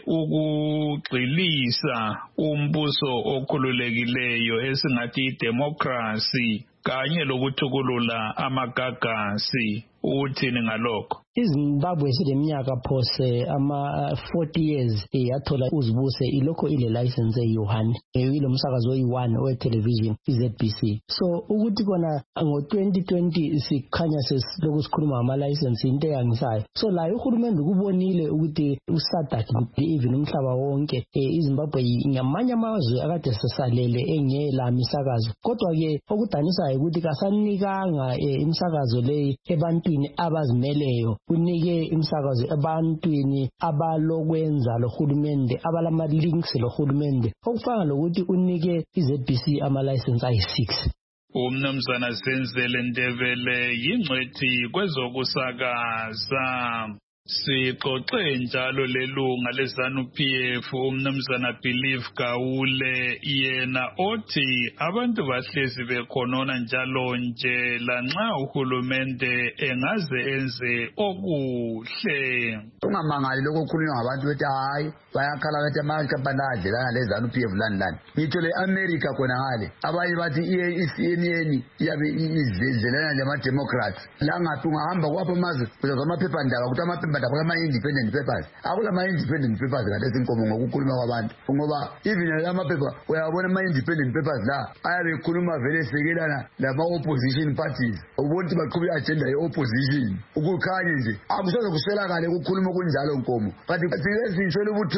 [SPEAKER 17] ukugxilisa umbuso okhululekileyo esingathi idemocracy kanye lokuthukulula amagagasi. Uthini ngalokho?
[SPEAKER 19] iZimbabwe sileminyaka phose ama-40 years yathola uzibuse ilokho ile license eyi-1 ile umsakazo oyi-1 we-television iZBC. So ukuthi kona ngo-2020 sikhanya sesilokhu sikhuluma ngama-license into eyangisayo. So layo uhulumende kubonile ukuthi uSADC even umhlaba wonke iZimbabwe ngamanye amazwe akade sesalele engela misakazo, kodwa-ke okudanisayo ukuthi kasanikanga imisakazo leyi ebantwini abazimeleyo, unike imisakazo ebantwini abalokwenza lohulumende, abalama-links lohulumende, okufana lokuthi unike iZBC ama-license ayi-6.
[SPEAKER 17] uMnumzana Zenzele Ndebele yingcwethi kwezokusakaza. Sixoxe njalo lelunga leZANU-PF uMnumzana Believe Gawule yena othi abantu bahlezi bekhonona njalo nje lanxa uhulumende engaze enze okuhle.
[SPEAKER 21] Ungamangali lokho kukhulunywa ngabantu bethi hayi bayakhala bethi amankampani adlelana leZANU-PF lani. Ngitsho le-America khona ngale abanye bathi i-CNN iyabe idlelana lama-Democrats. La ngathi ungahamba kwapho amazwe kuzazwa amaphephandaba ukuthi amaphephandaba ama-independent papers. Akulama-independent papers khathesi inkomo ngokukhuluma kwabantu, ngoba even lamaphepha uyabona ama-independent papers la ayabe ekhuluma vele esekelana lama-opposition parties, ubona ukuthi baqhuba i-agenda ye-opposition. Ukukhanye nje akusoze kuswelakale ukukhuluma kunjalo nkomo, kanti singeshwela ubuthongo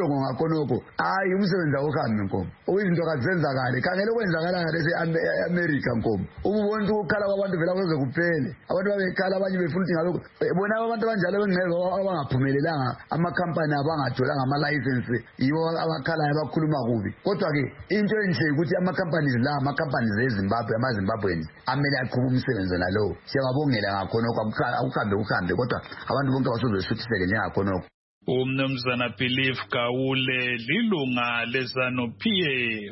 [SPEAKER 21] ubuthongo ngakhonokho hayi umsebenzi awuhambi nkomo okuyizinto kazenzakale khangela okwenzakala ngalesi America nkomo ubona ukukhala kwabantu vela kuze kuphele abantu babekhala abanye befuna ukuthi ngalokho bona abantu abanjalo bengeke abangaphumelelanga amakhampani abangatholanga ama-license yibo abakhalayo abakhuluma kubi kodwa ke into enhle ukuthi amakhampani eZimbabwe amaZimbabweans amele aqhube umsebenzi nalowo siyababongela ngakhonokho akuhambe kodwa abantu bonke abasozesuthiseke njengakhonokho.
[SPEAKER 17] Umnumzana Belief Gawule lilunga leZANU-PF.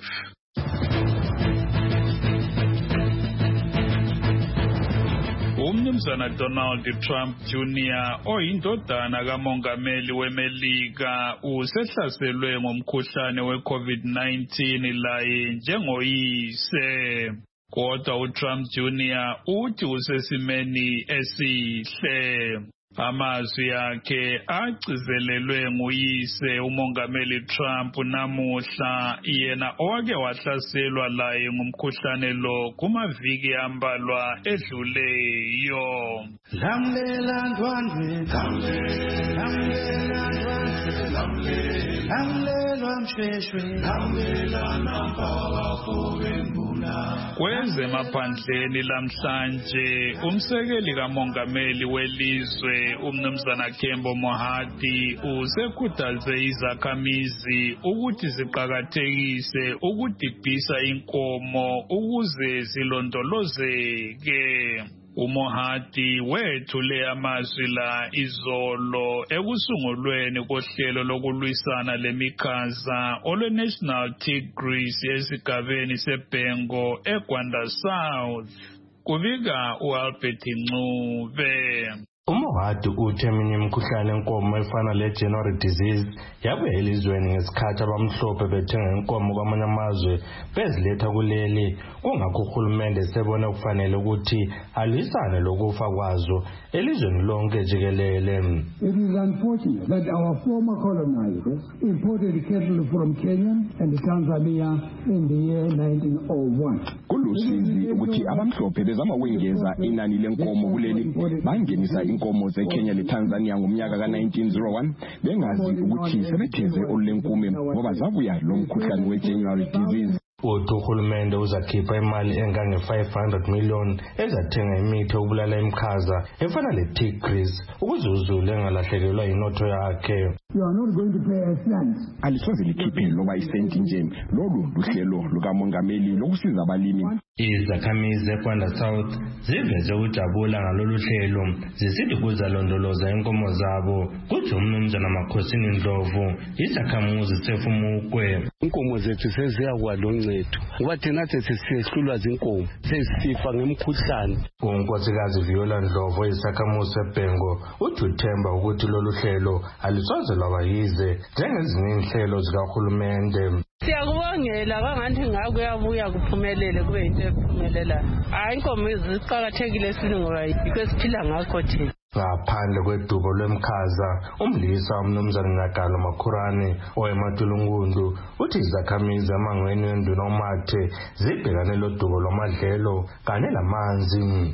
[SPEAKER 17] Umnumzana Donald Trump Jr. oyindodana kamongameli weMelika usehlaselwe ngomkhuhlane we-COVID-19 laye njengoyise. Kodwa uTrump Jr. uthi usesimeni esihle. Amazwi akhe agcizelelwe nguyise umongameli Trump namuhla yena owake wahlaselwa laye ngumkhuhlane lo kumaviki ambalwa edluleyo.
[SPEAKER 20] Lamlela ndwandwe, lamlela ndwandwe, lamlela msheshwe, lamlela nampawafo bembuna.
[SPEAKER 17] Kwezemaphandleni lamhlanje umsekeli kamongameli welizwe umnumzana Kembo Mohadi usekhuthaze izakhamizi ukuthi ziqhakathekise ukudibhisa inkomo ukuze zilondolozeke. uMohadi wethule amazwi la izolo ekusungulweni kohlelo lokulwisana lemikhaza olwe-National Tigris esigabeni seBhengo eGwanda South. Kubika uAlbert Ncube.
[SPEAKER 2] uMohadi uthe eminye imikhuhlane yenkomo efana le-January disease yabuya elizweni ngesikhathi abamhlophe bethenga inkomo kwamanye amazwe beziletha kuleli, kungakho uhulumende sebone kufanele ukuthi alwisane lokufa kwazo elizweni lonke jikelele.
[SPEAKER 22] It is unfortunate that our former colonizers imported cattle from Kenya and Tanzania in the year 1901.
[SPEAKER 23] Kulusizi ukuthi abamhlophe bezama ukwengeza inani lenkomo kuleli bangenisa inkomo zeKenya leTanzania ngomnyaka ka1901 bengazi ukuthi sebetheze olulenkume ngoba zabuya lo mkhuhlane we-January disease.
[SPEAKER 2] Uhulumende uzakhipha imali engange-500 million ezathenga imithi yokubulala imikhaza efana le-Tigris ukuze uzulu engalahlekelwa inotho yakhe.
[SPEAKER 22] You are not going to pay a cent.
[SPEAKER 23] Alisoze likhiphe loba isenti nje. Lolu luhlelo lukamongameli lokusiza abalimi.
[SPEAKER 2] Izakhamizi eGwanda South ziveze ukujabula ngalolu hlelo zisithi kuzalondoloza inkomo zabo. Kuthi umnumzana Makhosini Ndlovu izakhamuzi sefumukwe.
[SPEAKER 24] Inkomo zethu seziyakwadla uncedo ngoba thina sesihlulwa zinkomo sesifa ngemkhuhlane.
[SPEAKER 2] uNkosikazi Viola Ndlovu izakhamuzi seBhengo uthi uthemba ukuthi lolu hlelo alisoze lwabayize njengezinye inhlelo zikahulumende.
[SPEAKER 25] Siyakubongela kangathi ngakuyabuya kuphumelele kube into ephumelelayo. Hayi inkomo ziqhakathekile esini ngoba yikho esiphila ngakho thina.
[SPEAKER 2] Ngaphandle kwedubo lwemkhaza umlisa umnumzana Nyagalo Makhurane oyeMatulungundu uthi izakhamizi amangweni enduna uMathe zibhekane lodubo lwamadlelo kanye lamanzi.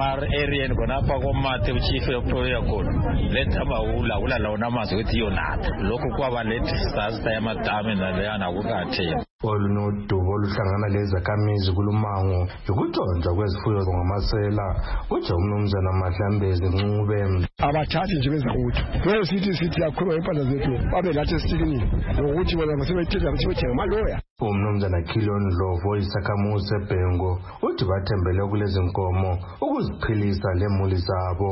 [SPEAKER 26] Area ngonapha koMathe uchief yokutoya khona lethaba ulawula namanzi ukuthi yonatha lokho kwaba le-disaster yamadami naleyana kukathe.
[SPEAKER 2] Olunodubo oluhlangana lezakhamizi kulumango yokutshontsha kwezifuyo ngamasela uthi umnumzana Mahlambezi Ncube.
[SPEAKER 27] Abathathi nje bezakuthi sithi yakhuluma impahla zethu babe lathi esitikini ngokuthi bona basebethetha ukuthi bethenga amaloya.
[SPEAKER 2] Umnumzana Khilon Ndlovu isakhamuzi seBhengo uthi bathembele kulezi nkomo ukuziphilisa lemuli zabo.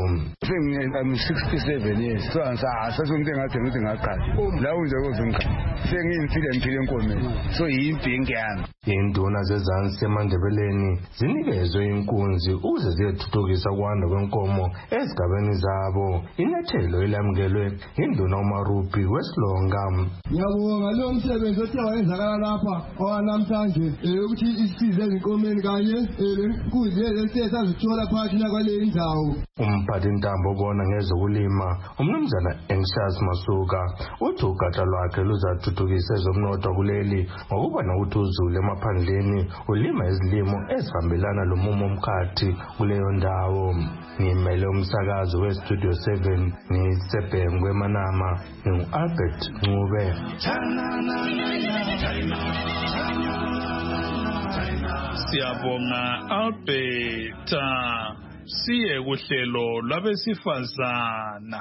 [SPEAKER 21] I'm 67 years so asasonto engathemba ukuthi ngaqala la unje kozungqa sengiyimfile ngiphile enkomeni so yimpi yami.
[SPEAKER 2] Induna zezansi eMandebeleni zinikezwe inkunzi ukuze ziyethuthukisa ukwanda kwenkomo ezigabeni zabo. Inyathelo elamukelwe induna uMarupi weSilonga.
[SPEAKER 22] Ngiyabonga lo msebenzi othi wenzakala lapha owanamhlanje ukuthi isize ezinkomeni kanye lenkunzi lesizithola phakathi nakwale indawo.
[SPEAKER 2] Umphathi intambo obona ngezokulima umnumzana Anxious Masuka uthi ugatsha lwakhe luzathuthukisa ezomnotho kuleli ngokuba nokuthi uzulu emaphandleni ulima izilimo ezihambelana lomumo omkhathi kuleyo ndawo. Ngimele umsakazo westudio Studio 7 ngisebhengwe Manama ngu-Albert Ncube.
[SPEAKER 17] Siyabonga Albert. Siye kuhlelo lwabesifazana.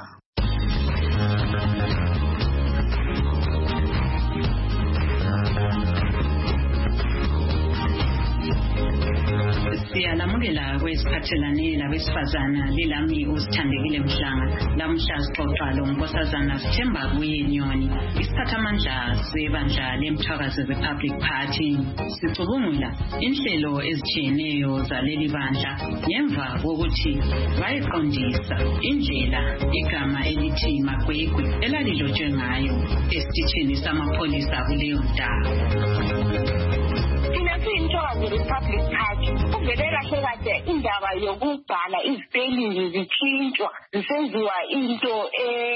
[SPEAKER 5] Siyalamukela kwesiphathelane labesifazana lilami uSithandekile Mhlanga. Lamhla sixoxa lonkosazana Sithemba Kuyenyoni, isiphathamandla sebandla leMthwakazi Republic Party. Sicubungula inhlelo ezitshiyeneyo zaleli bandla ngemva kokuthi bayiqondisa indlela igama elithi Magwegwe elalilotshwe ngayo esitishini samapholisa kuleyo ndawo.
[SPEAKER 6] Imthwakazi Republic Party uvele kahle kade indaba yokubhala izipelling zitshintshwa zisenziwa into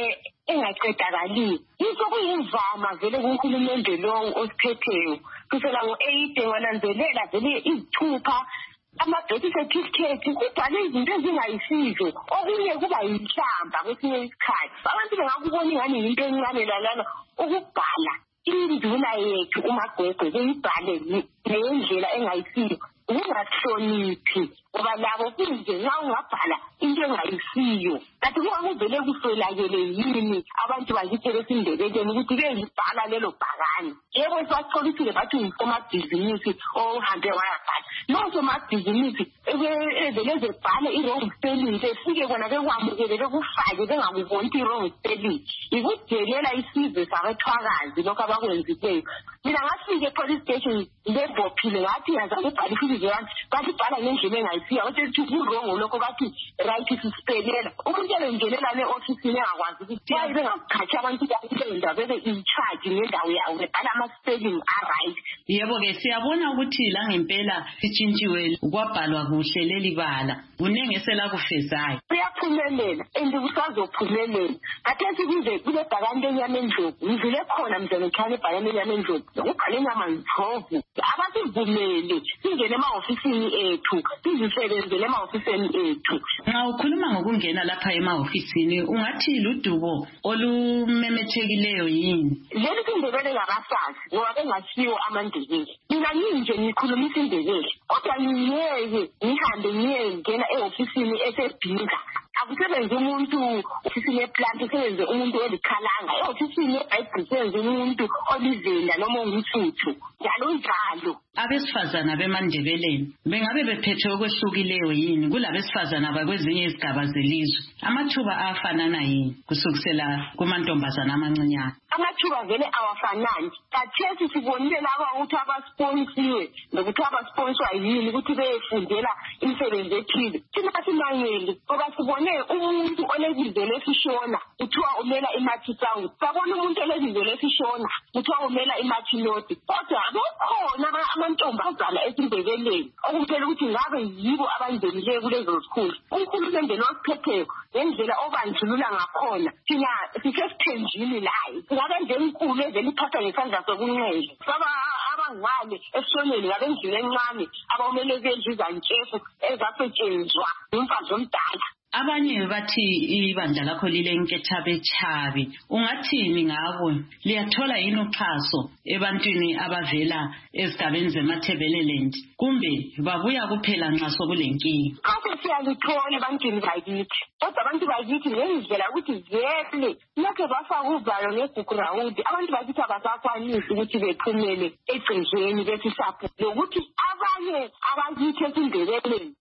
[SPEAKER 6] engaqedakaliyo. Yikho kuyimvama vele kuhulumende lo osiphetheyo kusela ngo-8 wananzelela vele izithupha ama-birth certificate kubhale izinto ezingayisizo, okunye kuba yinhlamba kwesinye isikhathi. Abantu bengakubona ingani yinto encane lalana ukubhala induna yethu uMagwegwe beyibhale ngendlela engayisiyo, ukungahloniphi ngoba labo kunje nxa ungabhala into engayisiyo. Kanti kungakuvele kusolakele yini abantu bakithi besindebeleni ukuthi beyibhala lelo bhakane? Yebo sibaqolisile bathi ngusomabhizinisi ohambe wayabhala. Nosomabhizinisi evele zebhale i-wrong spelling befike kona bekwamukele bekufake bengakuboni i-wrong spelling. Ikudelela isizwe sabethwakazi lokho abakwenzileyo. Mina ngafike e-police station ngebophile ngathi yaza ubhala isibizo yami bathi bhala ngendlela engayisiyo ukuthi kurongo lokho bathi right sispelela. Umuntu ebengelela ne-ofisini engakwazi ukuthi baye bengakhathi abantu bakuyenda bebe in charge ngendawo yawo bebhala ama-spelling a-right.
[SPEAKER 5] Yebo-ke siyabona ukuthi la ngempela sitshintshiwe kwabhalwa kuhle leli bala. Kunenge eselakufezayo.
[SPEAKER 6] Kuyaphumelela and kusazophumelela. Khathesi kuze kule bhakane lenyama endlovu. Ngivile khona mzangikhane ibhakane lenyama endlovu. Ukubhala inyama ndlovu. Abasivumele singene ema-ofisini ethu, sizisebenzele ema-ofisini ethu.
[SPEAKER 5] Nxa ukhuluma ngokungena lapha ema-ofisini, ungathi ludubo olumemethekileyo yini?
[SPEAKER 6] Leli sindebele ngabasazi ngoba bengasiyo amaNdebele. Mina nginje ngikhulumisa indebele, kodwa ngiyeke ngihambe ngiyengena e-ofisini esebhinga. Akusebenzi umuntu ofisini eplant, usebenze umuntu olikhalanga. E-ofisini yeBhayibhili usebenze umuntu olivenda noma ongumfuthu, njalo njalo.
[SPEAKER 5] Abesifazana bemandebeleni bengabe bephethwe okwehlukileyo yini kulabesifazana bakwezinye izigaba zelizwe? Amathuba afanana yini kusukisela kumantombazana amancinyane?
[SPEAKER 6] Amathuba vele awafanani. Khathesi sibonile laba ukuthi abasponsiwe nokuthi abasponswa yini ukuthi beyefundela imisebenzi ethile. Thina simangele ngoba sibone umuntu olebizo lesishona kuthiwa umela iMathi South, sabona umuntu olebizo lesishona kuthiwa umela iMathi North. Kodwa kukhona amantombazana esindebeleni okuphela ukuthi ngabe yibo abangenileyo kulezo zikhulu. Uhulumende losiphetheyo ngendlela obandlulula ngakhona thina sisesithenjini layo. Ngabe nje inkulu evele iphatha ngesandla sokunxele saba abangale esonweni ngabe endlini encane abawumele bedla izantshefu ezasetshenzwa umfazi omdala.
[SPEAKER 5] Abanye bathi ibandla lakho lilenkethabetshabe. Ungathini ngabo? Liyathola yini uxhaso ebantwini abavela ezigabeni zemathebeleland kumbe babuya kuphela nxa sokulenkinga?
[SPEAKER 6] Kade siyalithola ebantwini bakithi, kodwa abantu bakithi ngendlela ukuthi vele lokho bafaka uvalo ngegugurawudi. Abantu bakithi abasakwanisi ukuthi bephumele egcekeni bethi sapho lokuthi abanye abakithi esindebeleni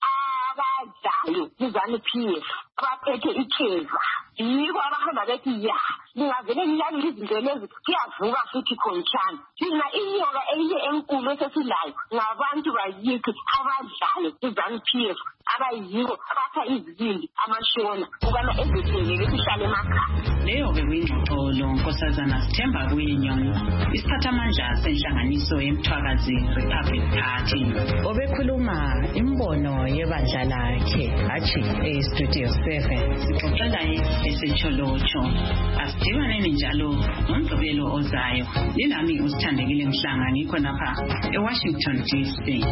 [SPEAKER 6] abadlayo kuzanu-PF abaphethe ikheva yiko abahamba bethi ya ngingavele ngilalile izinto lezi kuyavuka futhi khonjani. Thina inyoka enye enkulu esesilayo ngabantu bakithi abadlayo kuzanu-PF abayiko abakha izibindi amashona ukana ezehleleke sihlale emakhaya.
[SPEAKER 5] Leyo-ke kuyingxoxolo nkosazana Sithemba Kuyenyoni, isiphathamandla senhlanganiso yeMthwakazi Republic Party, obekhuluma imbono yebandla lakhe hatshi eStudio 7. Sixoxela eseTsholotsho. Dibaneni njalo ngoMgqibelo ozayo. Ninami uSithandekile Mhlanga ngikho lapha eWashington DC.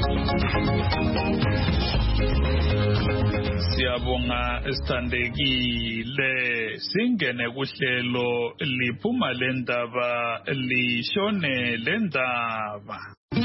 [SPEAKER 17] Siyabonga Sithandekile. Singene kuhlelo liphuma lendaba lishone lendaba.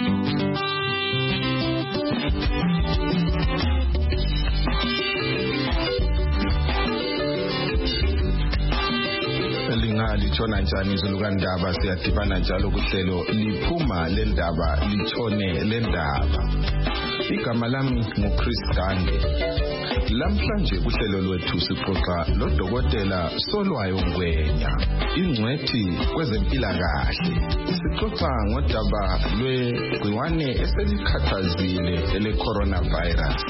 [SPEAKER 7] Litshona njani izulu kandaba siyadibana njalo kuhlelo liphuma lendaba litshone lendaba. Igama lami nguChris Gande. Lamhlanje kuhlelo lwethu sixoxa loDokotela Solwayo Ngwenya, ingcwethi kwezempilakahle. Sixoxa ngodaba lwegciwane eselikhathazile ele-coronavirus.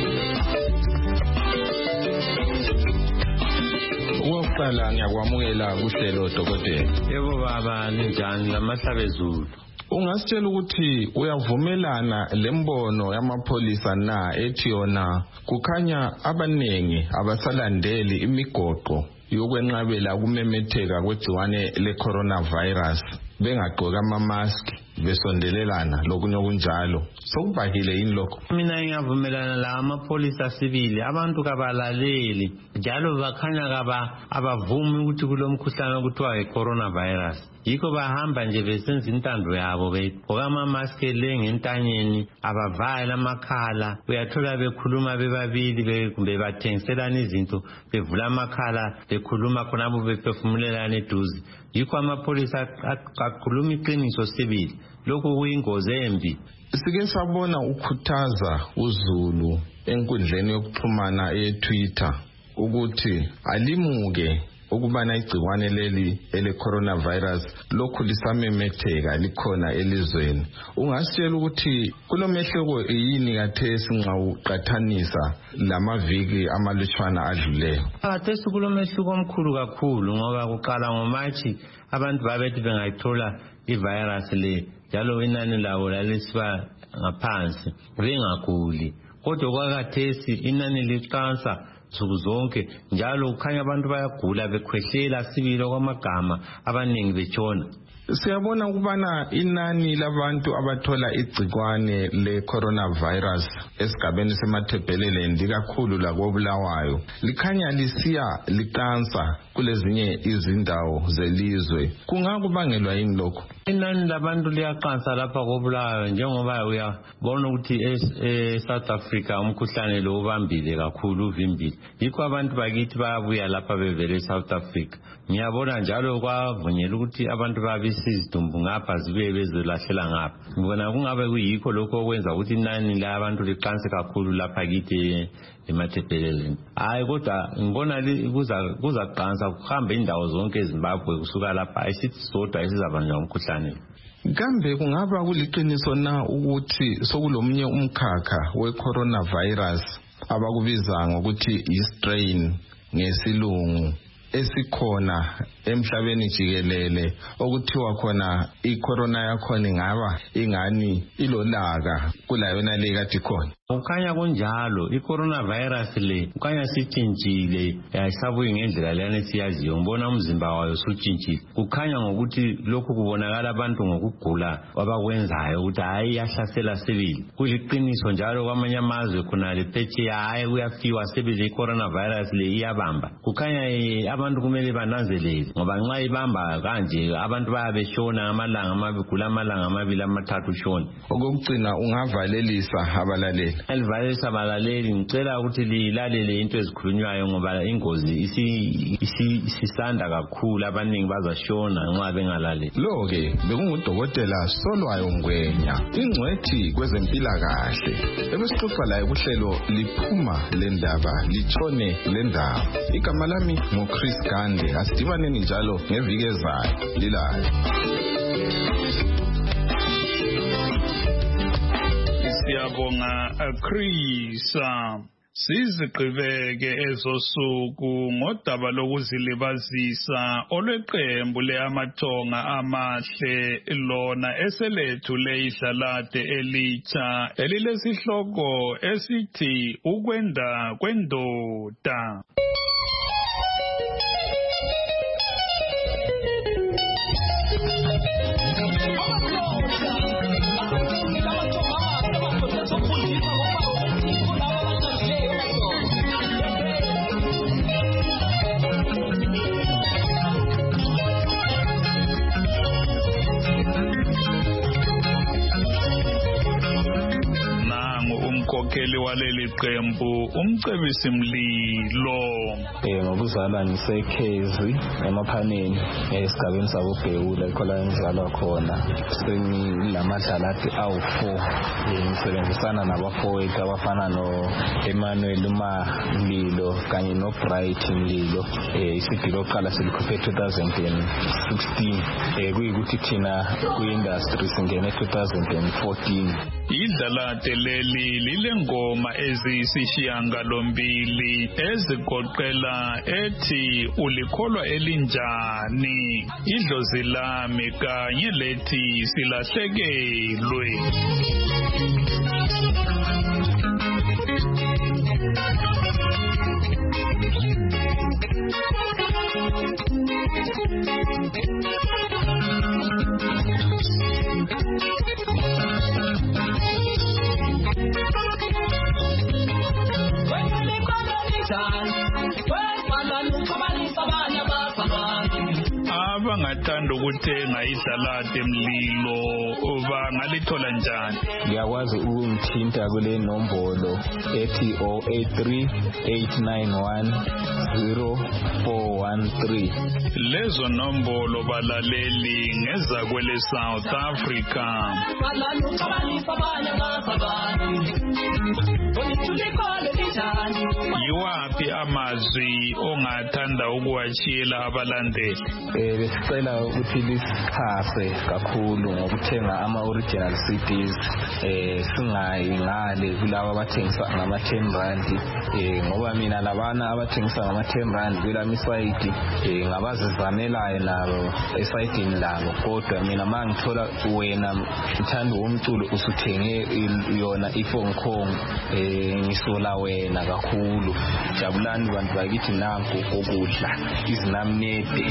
[SPEAKER 7] Uqala ngiyakwamukela kuhlelo Dokotela.
[SPEAKER 18] Yebo baba, ninjani lamahlabezulu?
[SPEAKER 7] Ungasitshela ukuthi uyavumelana lembono yamapholisa na ethi yona kukhanya abanengi abasalandeli imigoqo yokwenqabela kumemetheka kwegciwane le-coronavirus bengagqoka ama-mask besondelelana lokunye okunjalo, sokubhahile yini lokho?
[SPEAKER 18] Mina ngiyavumelana la amapholisa sibili, abantu kabalaleli njalo bakhanya abavumi ukuthi kulomkhuhlane okuthiwa i-coronavirus. Yikho bahamba nje besenza intando yabo begqoka ama-mask ngentanyeni, abavala amakhala. Uyathola bekhuluma bebabili kumbe bathengiselana izinto, bevula amakhala bekhuluma khonabo bephefumulelana eduze. Yikho amapholisa akhuluma iqiniso sibili. Lokhu kuyingozi embi.
[SPEAKER 7] Sike sabona ukhuthaza uZulu enkundleni yokuxhumana eTwitter ukuthi alimuke ukubana igciwane leli ele-coronavirus lokhu lisamemetheka likhona elizweni. Ungasitshela ukuthi kulomehloko yini kathesi nxa uqathanisa lamaviki amalutshwana adluleyo?
[SPEAKER 18] Kathesi kulomehluko omkhulu kakhulu ngoba kuqala ngoMashi abantu babethi bengayithola ivirus le njalo inani lawo lalisiba ngaphansi bengaguli. Kodwa kwakathesi inani liqansa nsuku zonke njalo kukhanya abantu bayagula bekhwehlela sibili kwamagama abaningi betshona.
[SPEAKER 7] Siyabona ukubana inani labantu abathola igcikwane le-coronavirus esigabeni semaThebheleleni likakhulu lakoBulawayo likhanya lisiya liqansa kulezinye izindawo zelizwe. Kungakubangelwa yini lokho?
[SPEAKER 18] Inani labantu liyaqansa lapha koBulawayo njengoba uyabona ukuthi eSouth Africa umkhuhlane lo ubambile kakhulu uvimbile. Yikho abantu bakithi bayabuya lapha bevele eSouth Africa. Ngiyabona njalo kwavunyelwa ukuthi abantu babisizidumbu ngapha zibuye bezolahlela ngapha. Ngibona kungabe kuyikho lokho okwenza ukuthi inani labantu liqanse kakhulu lapha kithi emaThebheleleni. Hayi kodwa ngibona kuzaqansa kuhambe indawo zonke eZimbabwe kusuka lapha ayisithi sodwa isizabanjwa umkhuhlane.
[SPEAKER 7] Kambe kungaba kuliqiniso na ukuthi sokulomunye umkhakha we-coronavirus abakubiza ngokuthi i-strain ngesilungu esikhona emhlabeni jikelele okuthiwa khona icorona yakhona ingaba ingani ilolaka kulayona le kade khona?
[SPEAKER 18] Kukhanya kunjalo, i-coronavirus le kukhanya sitshintshile, ayisabuyi ngendlela leyana siyaziyo. Ngibona umzimba wayo usutshintshile. Kukhanya ngokuthi lokhu kubonakala abantu ngokugula abakwenzayo ukuthi hayi yahlasela sibili. Kuliqiniso njalo kwamanye amazwe khona lephetsheya hayi uyafiwa sibili i-coronavirus le iyabamba. Kukhanya abantu kumele bananzelele ngoba nxa ibamba kanje abantu bayabeshona amalanga amabili amalanga amabili amathathu shona.
[SPEAKER 7] Okugcina ungavalelisa abalaleli.
[SPEAKER 18] Elivalelisa abalaleli ngicela ukuthi lilalele into ezikhulunywayo ngoba ingozi isisanda kakhulu, abaningi bazashona nxa bengalaleli.
[SPEAKER 7] Lo-ke bekunguDokotela Solwayo Ngwenya, ingcwethi kwezempilakahle. Ebesixoxa laye kuhlelo liphuma lendaba litshone lendaba. Igama lami nguChris Gande. Asidibaneni njalo ngeviki ezayo lilayo.
[SPEAKER 17] Siyabonga Chris. Sizigqibeke ezosuku ngodaba lokuzilibazisa olweqembu leamathonga amahle lona eselethu leidlalade elitsha elilesihloko esithi ukwenda kwendoda. umkhokheli waleli qembu umcebisi mlilo.
[SPEAKER 8] Ngokuzalwa ngisekhezi emaphaneni esigabeni saboBhekula ikhola ngizalwa khona. Sengilamadlalati awu4 ngisebenzisana nabafowethu abafana no Emmanuel Mlilo kanye no Bright Mlilo. Isidi lokuqala silikhuphe 2016 kuyikuthi thina kwi-industry singene 2014.
[SPEAKER 17] Idlalate leli lilengoma eziyisishiyangalombili ezigoqela ethi ulikholwa elinjani, idlozi lami kanye lethi silahlekelwe. Abangathanda ukuthenga idlalate mlilo bangalithola njani?
[SPEAKER 8] Ngiyakwazi ukungithinta kule nombolo ethi 0838910413.
[SPEAKER 17] Lezo nombolo balaleli ngeza kwele South Africa. Yiwaphi amazwi ongathanda ukuwashiyela abalandeli?
[SPEAKER 8] Besicela ukuthi lisixhase kakhulu ngokuthenga ama-original CDs singayingale kulabo abathengisa ngama-10 rand ngoba mina labana abathengisa ngama-10 rand kwelami isayidi ngabazizamelayo nabo esayidini labo. Kodwa mina ma ngithola wena mthanda womculo usuthenge yona iphone khong ngisola wena kakhulu. Jabulani bantu bakithi nanku kokudla izinamnede.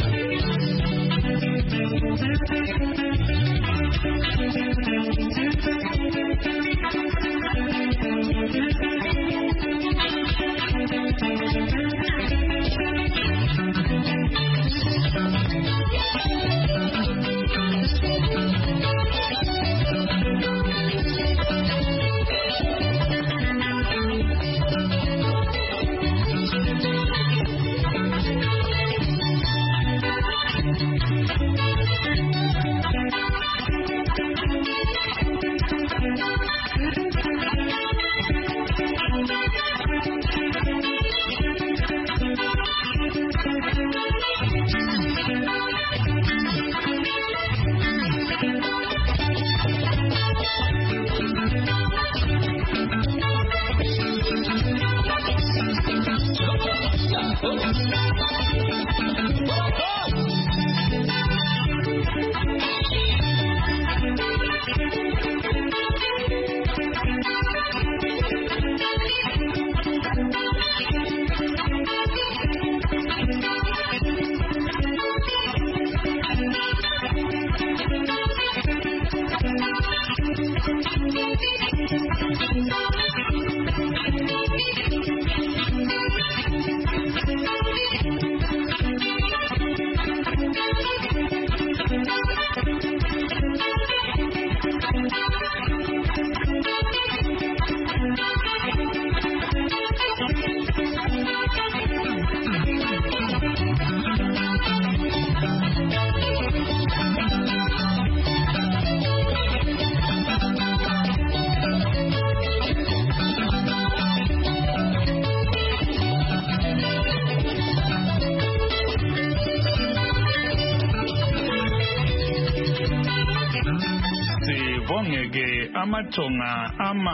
[SPEAKER 17] Amathonga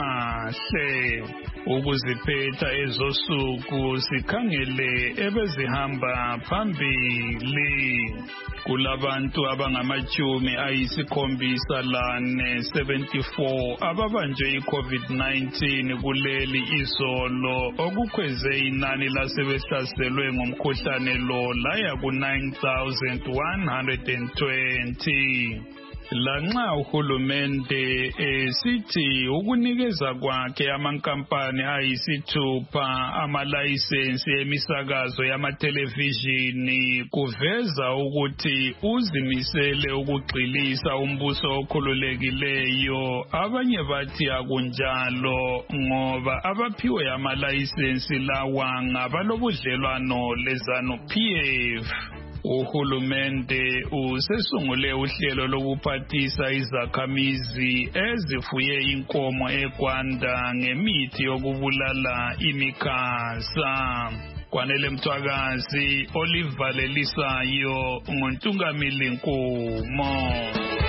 [SPEAKER 17] amahle ukuziphetha ezosuku sikhangele ebezihamba phambili. Kulabantu abangama-74 ababanjwe i-COVID-19 kuleli izolo, okukhweze inani lasebehlaselwe ngomkhuhlane lo laya ku-9,120. lanxa uhulumende sithi ukunikeza kwakhe amankampani ayisithupha amalayisensi emisakazo yamathelevishini kuveza ukuthi uzimisele ukugxilisa umbuso okhululekileyo. Abanye bathi akunjalo ngoba abaphiwe amalayisensi lawa ngabalobudlelwano leZANU-PF. Uhulumende usesungule uhlelo lokuphathisa izakhamizi ezifuye inkomo eGwanda ngemithi yokubulala imikhaza. Kwanele Mthwakazi, Oliver Lelisayo, nguNtungamili Nkumo.